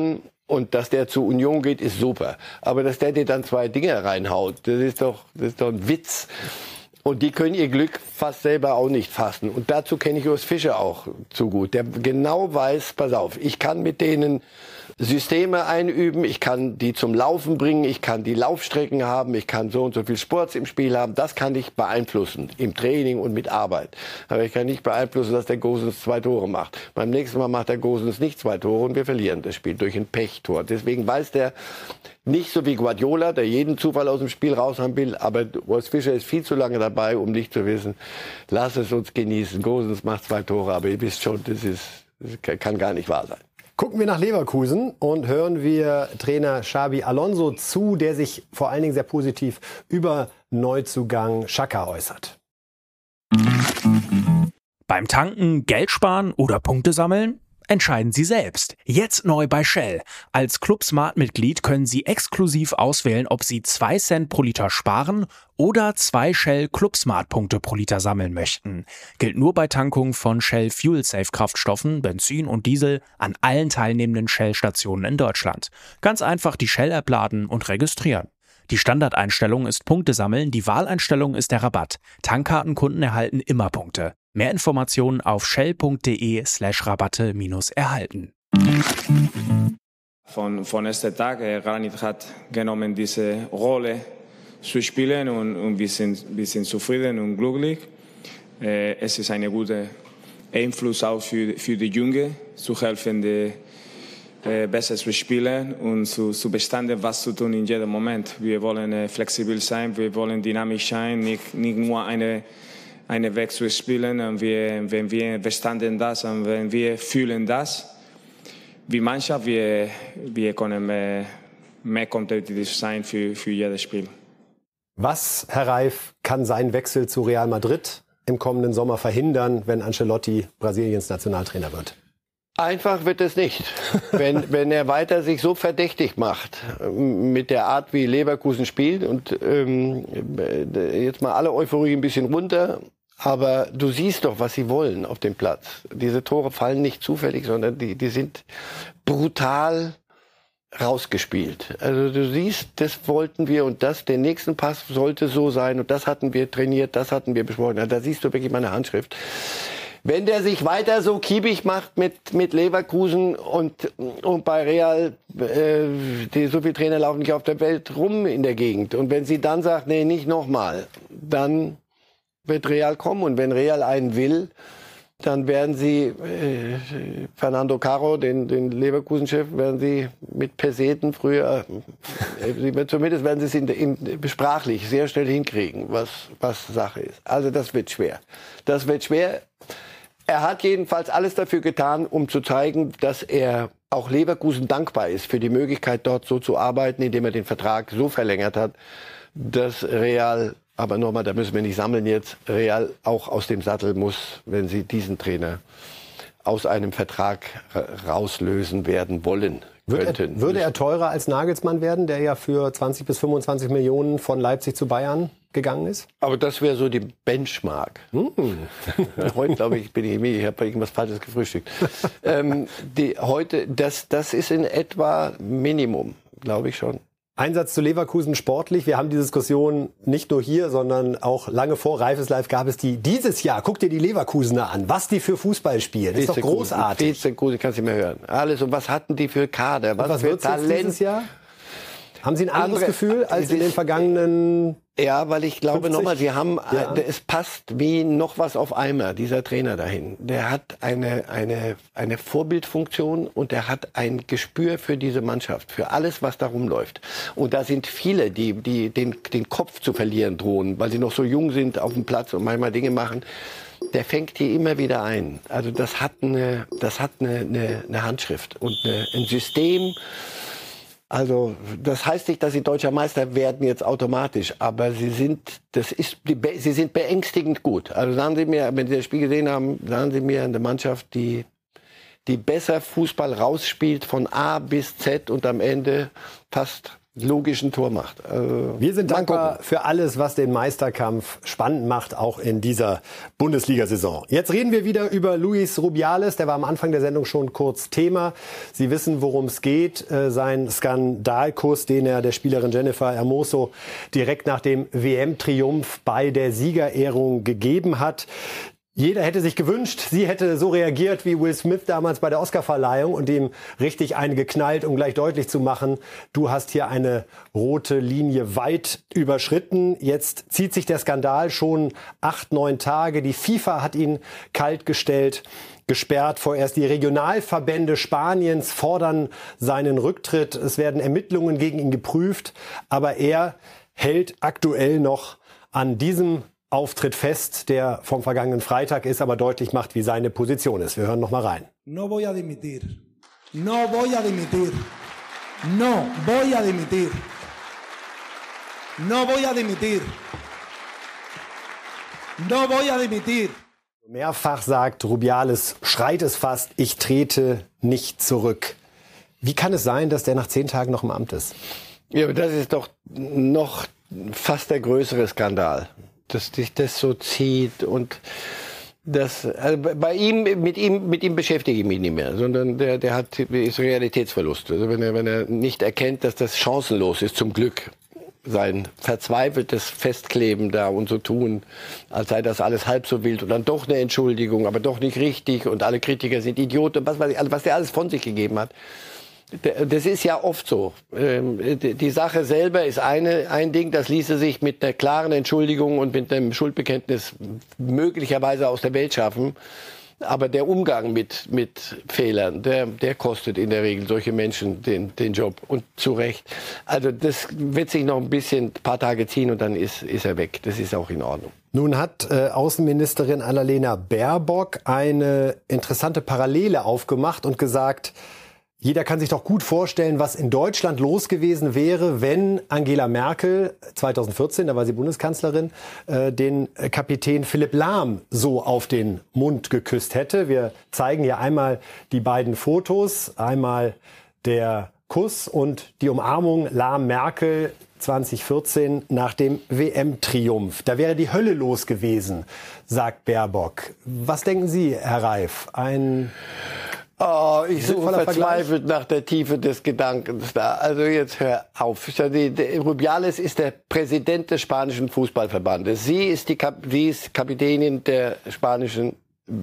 Und dass der zu Union geht, ist super. Aber dass der dir dann zwei Dinge reinhaut, das ist doch, das ist doch ein Witz. Und die können ihr Glück fast selber auch nicht fassen. Und dazu kenne ich Urs Fischer auch zu gut. Der genau weiß, pass auf, ich kann mit denen Systeme einüben, ich kann die zum Laufen bringen, ich kann die Laufstrecken haben, ich kann so und so viel Sport im Spiel haben. Das kann ich beeinflussen im Training und mit Arbeit. Aber ich kann nicht beeinflussen, dass der Gosens zwei Tore macht. Beim nächsten Mal macht der Gosens nicht zwei Tore und wir verlieren das Spiel durch ein Pechtor. Deswegen weiß der nicht so wie Guardiola, der jeden Zufall aus dem Spiel raus haben will, aber Urs Fischer ist viel zu lange dabei, um nicht zu wissen, lass es uns genießen. Gosens macht zwei Tore, aber ihr wisst schon, das ist, das kann gar nicht wahr sein. Gucken wir nach Leverkusen und hören wir Trainer Xabi Alonso zu, der sich vor allen Dingen sehr positiv über Neuzugang Xhaka äußert. Beim Tanken, Geld sparen oder Punkte sammeln? Entscheiden Sie selbst. Jetzt neu bei Shell. Als Club Smart-Mitglied können Sie exklusiv auswählen, ob Sie zwei Cent pro Liter sparen oder zwei Shell Club Smart-Punkte pro Liter sammeln möchten. Gilt nur bei Tankung von Shell Fuel Safe Kraftstoffen, Benzin und Diesel an allen teilnehmenden Shell-Stationen in Deutschland. Ganz einfach die Shell-App laden und registrieren. Die Standardeinstellung ist Punkte sammeln, die Wahleinstellung ist der Rabatt. Tankkartenkunden erhalten immer Punkte. Mehr Informationen auf shell.de slash Rabatte minus erhalten. Von, von erster Tag, Granit hat genommen diese Rolle zu spielen und, und wir, sind, wir sind zufrieden und glücklich. Äh, es ist ein guter Einfluss auch für, für die Jungen, zu helfen, die, äh, besser zu spielen und zu, zu bestanden, was zu tun in jedem Moment. Wir wollen äh, flexibel sein, wir wollen dynamisch sein, nicht, nicht nur eine einen Weg zu spielen. Und wir, wenn wir verstanden das und wenn wir fühlen das, wie Mannschaft, wir, wir können mehr, mehr kompetitiv sein für, für jedes Spiel. Was, Herr Reif, kann sein Wechsel zu Real Madrid im kommenden Sommer verhindern, wenn Ancelotti Brasiliens Nationaltrainer wird? Einfach wird es nicht. Wenn, wenn er weiter sich so verdächtig macht mit der Art, wie Leverkusen spielt und ähm, jetzt mal alle Euphorie ein bisschen runter, aber du siehst doch, was sie wollen auf dem Platz. Diese Tore fallen nicht zufällig, sondern die, die sind brutal rausgespielt. Also du siehst, das wollten wir und das, der nächsten Pass sollte so sein und das hatten wir trainiert, das hatten wir besprochen. Also da siehst du wirklich meine Handschrift. Wenn der sich weiter so kiebig macht mit, mit Leverkusen und, und bei Real, äh, die, so viele Trainer laufen nicht auf der Welt rum in der Gegend. Und wenn sie dann sagt, nee, nicht nochmal, dann wird Real kommen. Und wenn Real einen will, dann werden sie äh, Fernando Caro, den, den Leverkusen-Chef, werden sie mit Peseten früher, äh, zumindest werden sie es in, in, sprachlich sehr schnell hinkriegen, was, was Sache ist. Also das wird schwer. Das wird schwer. Er hat jedenfalls alles dafür getan, um zu zeigen, dass er auch Leverkusen dankbar ist für die Möglichkeit, dort so zu arbeiten, indem er den Vertrag so verlängert hat, dass Real, aber nochmal, da müssen wir nicht sammeln jetzt, Real auch aus dem Sattel muss, wenn sie diesen Trainer aus einem Vertrag rauslösen werden wollen. Würde er, würde er teurer als Nagelsmann werden, der ja für zwanzig bis fünfundzwanzig Millionen von Leipzig zu Bayern gegangen ist? Aber das wäre so die Benchmark. Hm. Heute, glaube ich, bin ich, ich habe irgendwas Falsches gefrühstückt. ähm, die, heute, das, das ist in etwa Minimum, glaube ich schon. Einsatz zu Leverkusen sportlich. Wir haben die Diskussion nicht nur hier, sondern auch lange vor Reif ist Live gab es die dieses Jahr. Guck dir die Leverkusener an, was die für Fußball spielen. Das ist doch großartig. Leverkusen, kannst du nicht mehr hören. Alles. Und was hatten die für Kader? Was, was für wird's Talent jetzt dieses Jahr? Haben Sie ein anderes Andere, Gefühl als in den vergangenen? Ja, weil ich glaube nochmal, Sie haben, ja. es passt wie noch was auf Eimer, dieser Trainer dahin. Der hat eine, eine, eine Vorbildfunktion und der hat ein Gespür für diese Mannschaft, für alles, was da rumläuft. Und da sind viele, die, die den, den Kopf zu verlieren drohen, weil sie noch so jung sind auf dem Platz und manchmal Dinge machen. Der fängt die immer wieder ein. Also das hat eine, das hat eine, eine, eine Handschrift und eine, ein System. Also das heißt nicht, dass sie deutscher Meister werden jetzt automatisch, aber sie sind, das ist, sie sind beängstigend gut. Also sagen Sie mir, wenn Sie das Spiel gesehen haben, sagen Sie mir eine Mannschaft, die, die besser Fußball rausspielt von A bis Z und am Ende fast logischen Tor macht. Also, wir sind dankbar für alles, was den Meisterkampf spannend macht, auch in dieser Bundesliga-Saison. Jetzt reden wir wieder über Luis Rubiales. Der war am Anfang der Sendung schon kurz Thema. Sie wissen, worum es geht. Äh, sein Skandalkuss, den er der Spielerin Jennifer Hermoso direkt nach dem W M-Triumph bei der Siegerehrung gegeben hat. Jeder hätte sich gewünscht, sie hätte so reagiert wie Will Smith damals bei der Oscarverleihung und ihm richtig eine geknallt, um gleich deutlich zu machen, du hast hier eine rote Linie weit überschritten. Jetzt zieht sich der Skandal schon acht, neun Tage. Die FIFA hat ihn kaltgestellt, gesperrt. Vorerst die Regionalverbände Spaniens fordern seinen Rücktritt. Es werden Ermittlungen gegen ihn geprüft, aber er hält aktuell noch an diesem Auftritt fest, der vom vergangenen Freitag ist, aber deutlich macht, wie seine Position ist. Wir hören noch mal rein. No voy a dimitir. No voy a dimitir. No voy a dimitir. No voy a dimitir. No voy a dimitir. Mehrfach sagt Rubiales, schreit es fast, ich trete nicht zurück. Wie kann es sein, dass der nach zehn Tagen noch im Amt ist? Ja, aber das ist doch noch fast der größere Skandal, dass sich das so zieht und das, also bei ihm, mit ihm, mit ihm beschäftige ich mich nicht mehr, sondern der, der hat, ist Realitätsverlust. Also wenn er, wenn er nicht erkennt, dass das chancenlos ist, zum Glück, sein verzweifeltes Festkleben da und so tun, als sei das alles halb so wild und dann doch eine Entschuldigung, aber doch nicht richtig und alle Kritiker sind Idioten und was weiß ich, was der alles von sich gegeben hat. Das ist ja oft so. Die Sache selber ist eine, ein Ding, das ließe sich mit einer klaren Entschuldigung und mit einem Schuldbekenntnis möglicherweise aus der Welt schaffen. Aber der Umgang mit, mit Fehlern, der, der kostet in der Regel solche Menschen den, den Job. Und zu Recht. Also das wird sich noch ein bisschen, ein paar Tage ziehen und dann ist, ist er weg. Das ist auch in Ordnung. Nun hat äh, Außenministerin Annalena Baerbock eine interessante Parallele aufgemacht und gesagt, jeder kann sich doch gut vorstellen, was in Deutschland los gewesen wäre, wenn Angela Merkel zweitausendvierzehn, da war sie Bundeskanzlerin, äh, den Kapitän Philipp Lahm so auf den Mund geküsst hätte. Wir zeigen hier einmal die beiden Fotos, einmal der Kuss und die Umarmung Lahm-Merkel zweitausendvierzehn nach dem W M-Triumph. Da wäre die Hölle los gewesen, sagt Baerbock. Was denken Sie, Herr Reif? Ein Oh, ich suche verzweifelt Vergleich nach der Tiefe des Gedankens da. Also jetzt hör auf. Die, die, Rubiales ist der Präsident des spanischen Fußballverbandes. Sie ist die Kap sie ist Kapitänin der spanischen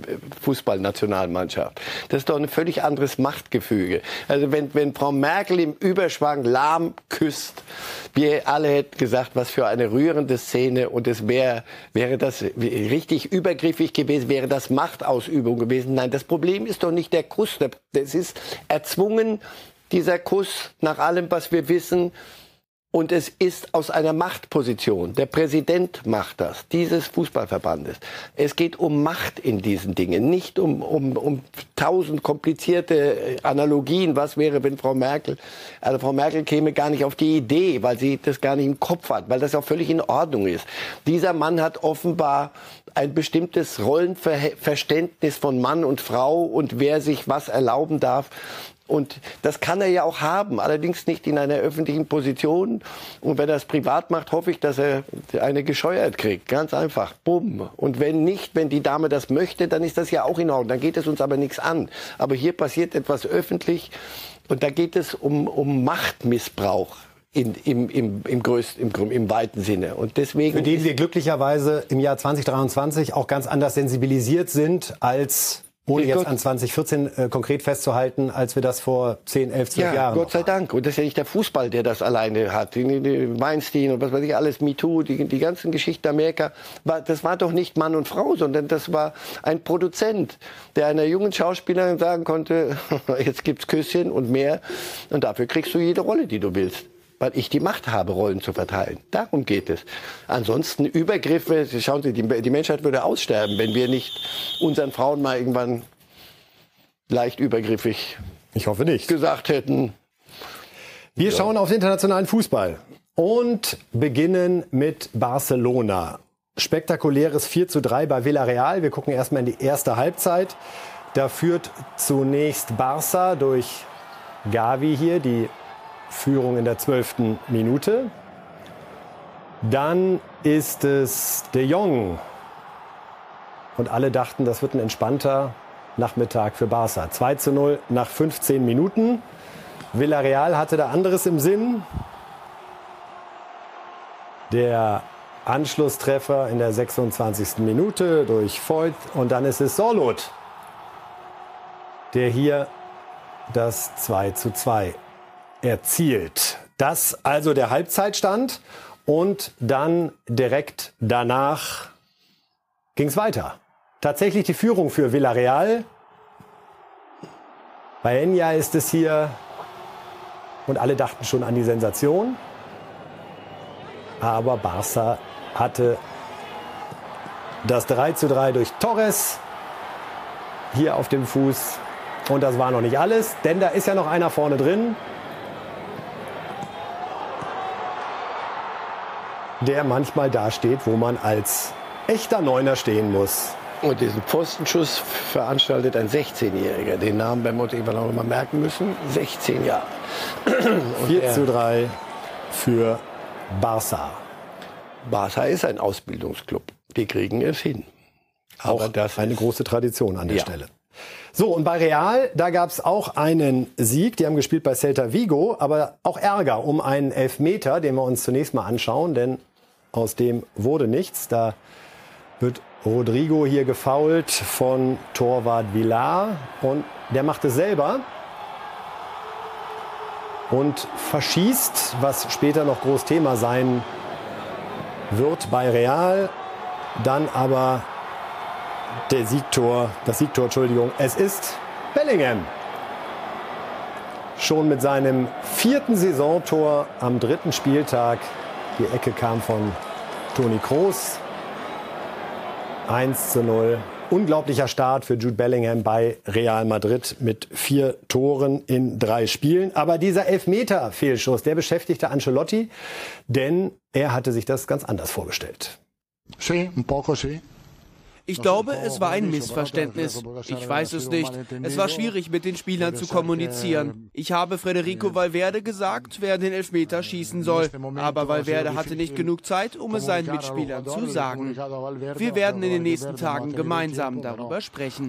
Fußballnationalmannschaft. Das ist doch ein völlig anderes Machtgefüge. Also wenn, wenn Frau Merkel im Überschwang Lahm küsst, wir alle hätten gesagt, was für eine rührende Szene und es wäre, wäre das richtig übergriffig gewesen, wäre das Machtausübung gewesen. Nein, das Problem ist doch nicht der Kuss. Das ist erzwungen, dieser Kuss, nach allem, was wir wissen. Und es ist aus einer Machtposition. Der Präsident macht das, dieses Fußballverbandes. Es geht um Macht in diesen Dingen, nicht um, um, um tausend komplizierte Analogien. Was wäre, wenn Frau Merkel, also Frau Merkel käme gar nicht auf die Idee, weil sie das gar nicht im Kopf hat, weil das auch völlig in Ordnung ist. Dieser Mann hat offenbar ein bestimmtes Rollenverständnis von Mann und Frau und wer sich was erlauben darf. Und das kann er ja auch haben, allerdings nicht in einer öffentlichen Position. Und wenn er es privat macht, hoffe ich, dass er eine gescheuert kriegt. Ganz einfach. Bumm. Und wenn nicht, wenn die Dame das möchte, dann ist das ja auch in Ordnung. Dann geht es uns aber nichts an. Aber hier passiert etwas öffentlich. Und da geht es um, um Machtmissbrauch. In, im, im, im, größten, im, im weiten Sinne. Und deswegen für den wir glücklicherweise im Jahr zweitausenddreiundzwanzig auch ganz anders sensibilisiert sind als, ohne jetzt an zweitausendvierzehn äh, konkret festzuhalten, als wir das vor zehn, elf, zwölf ja, Jahren Gott sei Dank. Und das ist ja nicht der Fußball, der das alleine hat. Die, die Weinstein und was weiß ich alles, MeToo, die, die ganzen Geschichten Amerika. War, das war doch nicht Mann und Frau, sondern das war ein Produzent, der einer jungen Schauspielerin sagen konnte, jetzt gibt's Küsschen und mehr. Und dafür kriegst du jede Rolle, die du willst. Weil ich die Macht habe, Rollen zu verteilen. Darum geht es. Ansonsten Übergriffe, schauen Sie, die, die Menschheit würde aussterben, wenn wir nicht unseren Frauen mal irgendwann leicht übergriffig ich hoffe nicht. gesagt hätten. Wir ja. schauen auf den internationalen Fußball und beginnen mit Barcelona. Spektakuläres vier zu drei bei Villarreal. Wir gucken erstmal in die erste Halbzeit. Da führt zunächst Barça durch Gavi hier, die Führung in der zwölften Minute. Dann ist es De Jong. Und alle dachten, das wird ein entspannter Nachmittag für Barca. zwei zu null nach fünfzehn Minuten. Villarreal hatte da anderes im Sinn. Der Anschlusstreffer in der sechsundzwanzigsten Minute durch Voigt. Und dann ist es Sorloth, der hier das zwei zu zwei erzielt. Das also der Halbzeitstand. Und dann direkt danach ging es weiter. Tatsächlich die Führung für Villarreal. Bei Enya ist es hier, und alle dachten schon an die Sensation. Aber Barca hatte das drei zu drei durch Torres hier auf dem Fuß. Und das war noch nicht alles, denn da ist ja noch einer vorne drin, der manchmal dasteht, wo man als echter Neuner stehen muss. Und diesen Pfostenschuss veranstaltet ein sechzehnjähriger. Den Namen werden wir uns irgendwann auch noch mal merken müssen. sechzehn Jahre. vier zu drei für Barca. Barca ist ein Ausbildungsklub. Die kriegen es hin. Aber auch das eine große Tradition an der ja. Stelle. So, und bei Real, da gab es auch einen Sieg. Die haben gespielt bei Celta Vigo, aber auch Ärger um einen Elfmeter, den wir uns zunächst mal anschauen, denn aus dem wurde nichts. Da wird Rodrigo hier gefoult von Torwart Villar und der macht es selber und verschießt, was später noch groß Thema sein wird bei Real. Dann aber der Siegtor, das Siegtor, Entschuldigung, es ist Bellingham. Schon mit seinem vierten Saisontor am dritten Spieltag. Die Ecke kam von Toni Kroos. eins zu null. Unglaublicher Start für Jude Bellingham bei Real Madrid mit vier Toren in drei Spielen. Aber dieser Elfmeter-Fehlschuss, der beschäftigte Ancelotti, denn er hatte sich das ganz anders vorgestellt. Sí, un poco, sí. Ich glaube, es war ein Missverständnis. Ich weiß es nicht. Es war schwierig, mit den Spielern zu kommunizieren. Ich habe Federico Valverde gesagt, wer den Elfmeter schießen soll. Aber Valverde hatte nicht genug Zeit, um es seinen Mitspielern zu sagen. Wir werden in den nächsten Tagen gemeinsam darüber sprechen.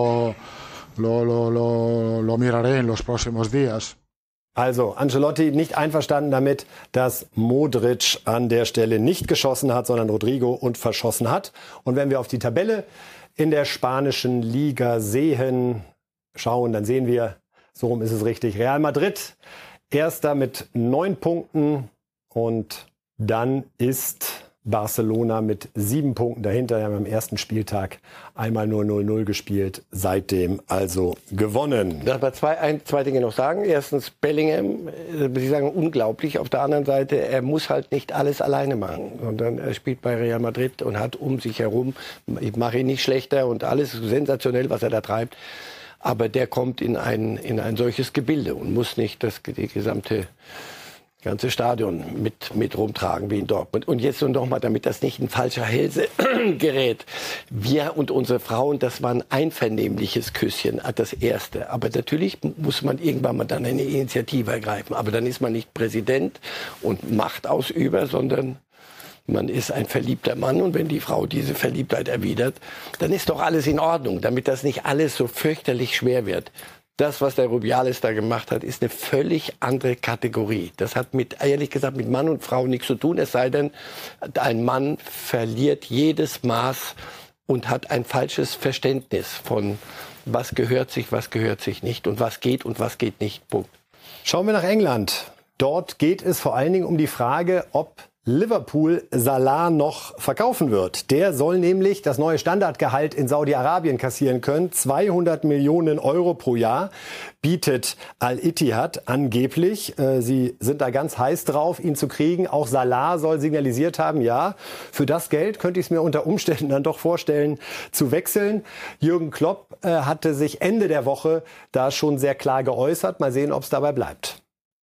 Also, Ancelotti nicht einverstanden damit, dass Modric an der Stelle nicht geschossen hat, sondern Rodrigo und verschossen hat. Und wenn wir auf die Tabelle in der spanischen Liga sehen, schauen, dann sehen wir, so rum ist es richtig, Real Madrid, Erster mit neun Punkten und dann ist Barcelona mit sieben Punkten dahinter. Wir haben am ersten Spieltag einmal nur null null gespielt, seitdem also gewonnen. Ich darf zwei, ein, zwei Dinge noch sagen. Erstens, Bellingham, Sie sagen unglaublich. Auf der anderen Seite, er muss halt nicht alles alleine machen. Sondern er spielt bei Real Madrid und hat um sich herum, ich mache ihn nicht schlechter und alles sensationell, was er da treibt. Aber der kommt in ein, in ein solches Gebilde und muss nicht das, die gesamte ganze Stadion mit, mit rumtragen wie in Dortmund. Und jetzt noch mal, damit das nicht ein falscher Hälse gerät. Wir und unsere Frauen, das war ein einvernehmliches Küsschen, das erste. Aber natürlich muss man irgendwann mal dann eine Initiative ergreifen. Aber dann ist man nicht Präsident und Machtausüber, sondern man ist ein verliebter Mann. Und wenn die Frau diese Verliebtheit erwidert, dann ist doch alles in Ordnung, damit das nicht alles so fürchterlich schwer wird. Das, was der Rubiales da gemacht hat, ist eine völlig andere Kategorie. Das hat mit, ehrlich gesagt, mit Mann und Frau nichts zu tun. Es sei denn, ein Mann verliert jedes Maß und hat ein falsches Verständnis von, was gehört sich, was gehört sich nicht und was geht und was geht nicht. Punkt. Schauen wir nach England. Dort geht es vor allen Dingen um die Frage, ob Liverpool Salah noch verkaufen wird. Der soll nämlich das neue Standardgehalt in Saudi-Arabien kassieren können. zweihundert Millionen Euro pro Jahr bietet Al-Ittihad angeblich. Äh, sie sind da ganz heiß drauf, ihn zu kriegen. Auch Salah soll signalisiert haben, ja, für das Geld könnte ich es mir unter Umständen dann doch vorstellen, zu wechseln. Jürgen Klopp äh, hatte sich Ende der Woche da schon sehr klar geäußert. Mal sehen, ob es dabei bleibt.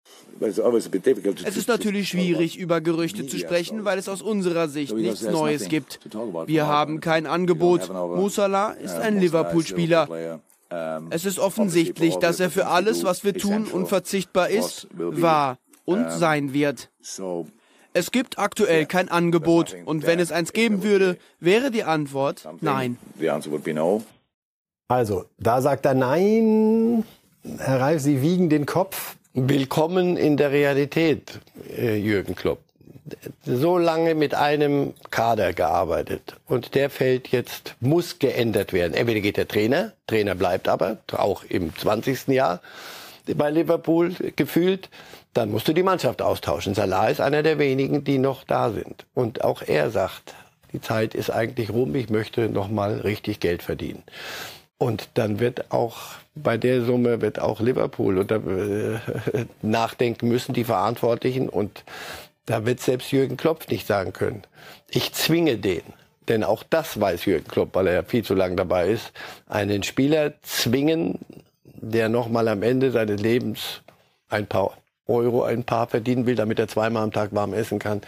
Es ist natürlich schwierig, über Gerüchte zu sprechen, weil es aus unserer Sicht nichts Neues gibt. Wir haben kein Angebot. Mo Salah ist ein Liverpool-Spieler. Es ist offensichtlich, dass er für alles, was wir tun, unverzichtbar ist, war. und sein wird. Es gibt aktuell kein Angebot und wenn es eins geben würde, wäre die Antwort nein. Also, da sagt er nein. Herr Reif, Sie wiegen den Kopf. Willkommen in der Realität, Jürgen Klopp. So lange mit einem Kader gearbeitet und der fällt jetzt, muss geändert werden. Entweder geht der Trainer, Trainer bleibt aber, auch im zwanzigsten Jahr bei Liverpool gefühlt, dann musst du die Mannschaft austauschen. Salah ist einer der wenigen, die noch da sind. Und auch er sagt, die Zeit ist eigentlich rum, ich möchte noch mal richtig Geld verdienen. Und dann wird auch bei der Summe wird auch Liverpool und da, äh, nachdenken müssen, die Verantwortlichen. Und da wird selbst Jürgen Klopp nicht sagen können, ich zwinge den. Denn auch das weiß Jürgen Klopp, weil er ja viel zu lange dabei ist, einen Spieler zwingen, der noch mal am Ende seines Lebens ein paar Euro, ein paar verdienen will, damit er zweimal am Tag warm essen kann.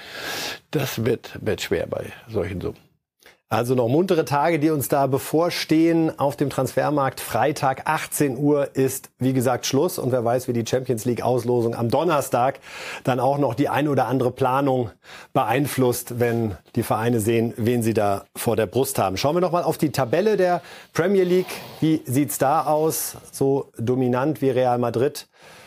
Das wird, wird schwer bei solchen Summen. Also noch muntere Tage, die uns da bevorstehen auf dem Transfermarkt. Freitag achtzehn Uhr ist, wie gesagt, Schluss. Und wer weiß, wie die Champions League Auslosung am Donnerstag dann auch noch die ein oder andere Planung beeinflusst, wenn die Vereine sehen, wen sie da vor der Brust haben. Schauen wir noch mal auf die Tabelle der Premier League. Wie sieht's da aus? So dominant wie Real Madrid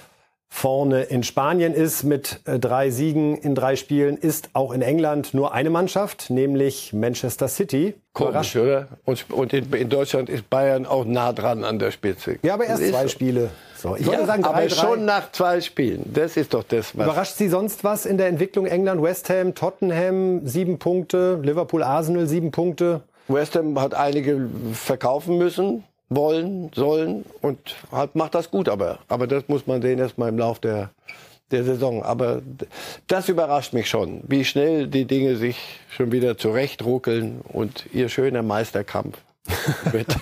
vorne in Spanien ist mit drei Siegen in drei Spielen, ist auch in England nur eine Mannschaft, nämlich Manchester City. Komisch, oder? Und, und in, in Deutschland ist Bayern auch nah dran an der Spitze. Ja, aber erst zwei so. Spiele. So, ich ja, wollte sagen, drei, aber drei. schon nach zwei Spielen. Das ist doch das, was... Überrascht Sie sonst was in der Entwicklung England? West Ham, Tottenham, sieben Punkte. Liverpool, Arsenal, sieben Punkte. West Ham hat einige verkaufen müssen. Wollen, sollen und hat, macht das gut, aber aber das muss man sehen erst mal im Lauf der der Saison. Aber das überrascht mich schon, wie schnell die Dinge sich schon wieder zurechtruckeln und ihr schöner Meisterkampf wird,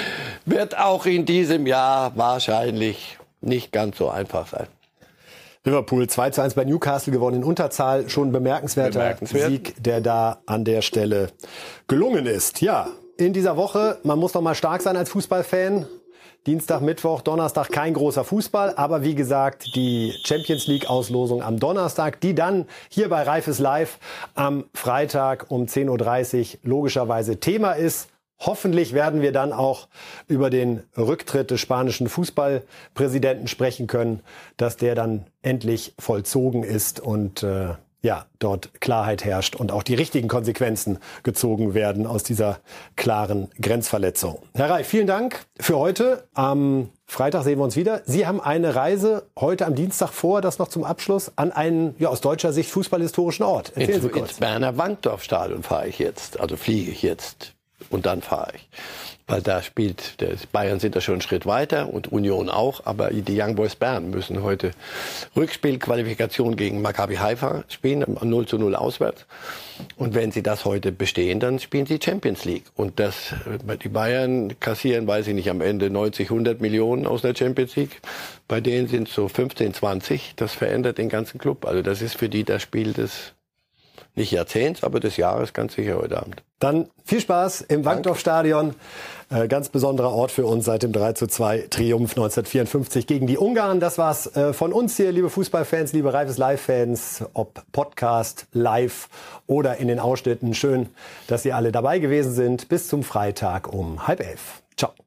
wird auch in diesem Jahr wahrscheinlich nicht ganz so einfach sein. Liverpool zwei zu eins bei Newcastle gewonnen in Unterzahl. Schon ein bemerkenswerter Bemerkenswert. Sieg, der da an der Stelle gelungen ist. Ja. In dieser Woche, man muss doch mal stark sein als Fußballfan. Dienstag, Mittwoch, Donnerstag kein großer Fußball. Aber wie gesagt, die Champions League Auslosung am Donnerstag, die dann hier bei Reif ist live am Freitag um zehn Uhr dreißig logischerweise Thema ist. Hoffentlich werden wir dann auch über den Rücktritt des spanischen Fußballpräsidenten sprechen können, dass der dann endlich vollzogen ist und äh, ja, dort Klarheit herrscht und auch die richtigen Konsequenzen gezogen werden aus dieser klaren Grenzverletzung. Herr Reif, vielen Dank für heute. Am Freitag sehen wir uns wieder. Sie haben eine Reise heute am Dienstag vor, das noch zum Abschluss, an einen, ja, aus deutscher Sicht fußballhistorischen Ort. Erzählen Sie kurz. Ins Berner Wankdorf-Stadion fahre ich jetzt, also fliege ich jetzt und dann fahre ich. Weil da spielt, der Bayern sind da schon einen Schritt weiter und Union auch, aber die Young Boys Bern müssen heute Rückspielqualifikation gegen Maccabi Haifa spielen, null zu null auswärts. Und wenn sie das heute bestehen, dann spielen sie Champions League. Und das, die Bayern kassieren, weiß ich nicht, am Ende neunzig, hundert Millionen aus der Champions League. Bei denen sind es so fünfzehn, zwanzig. Das verändert den ganzen Club. Also das ist für die das Spiel des, nicht Jahrzehnts, aber des Jahres ganz sicher heute Abend. Dann viel Spaß im Wankdorf-Stadion. Äh, ganz besonderer Ort für uns seit dem drei zu zwei Triumph neunzehnhundertvierundfünfzig gegen die Ungarn. Das war's äh, von uns hier, liebe Fußballfans, liebe Reif ist Live-Fans, ob Podcast, live oder in den Ausschnitten. Schön, dass Sie alle dabei gewesen sind. Bis zum Freitag um halb elf. Ciao.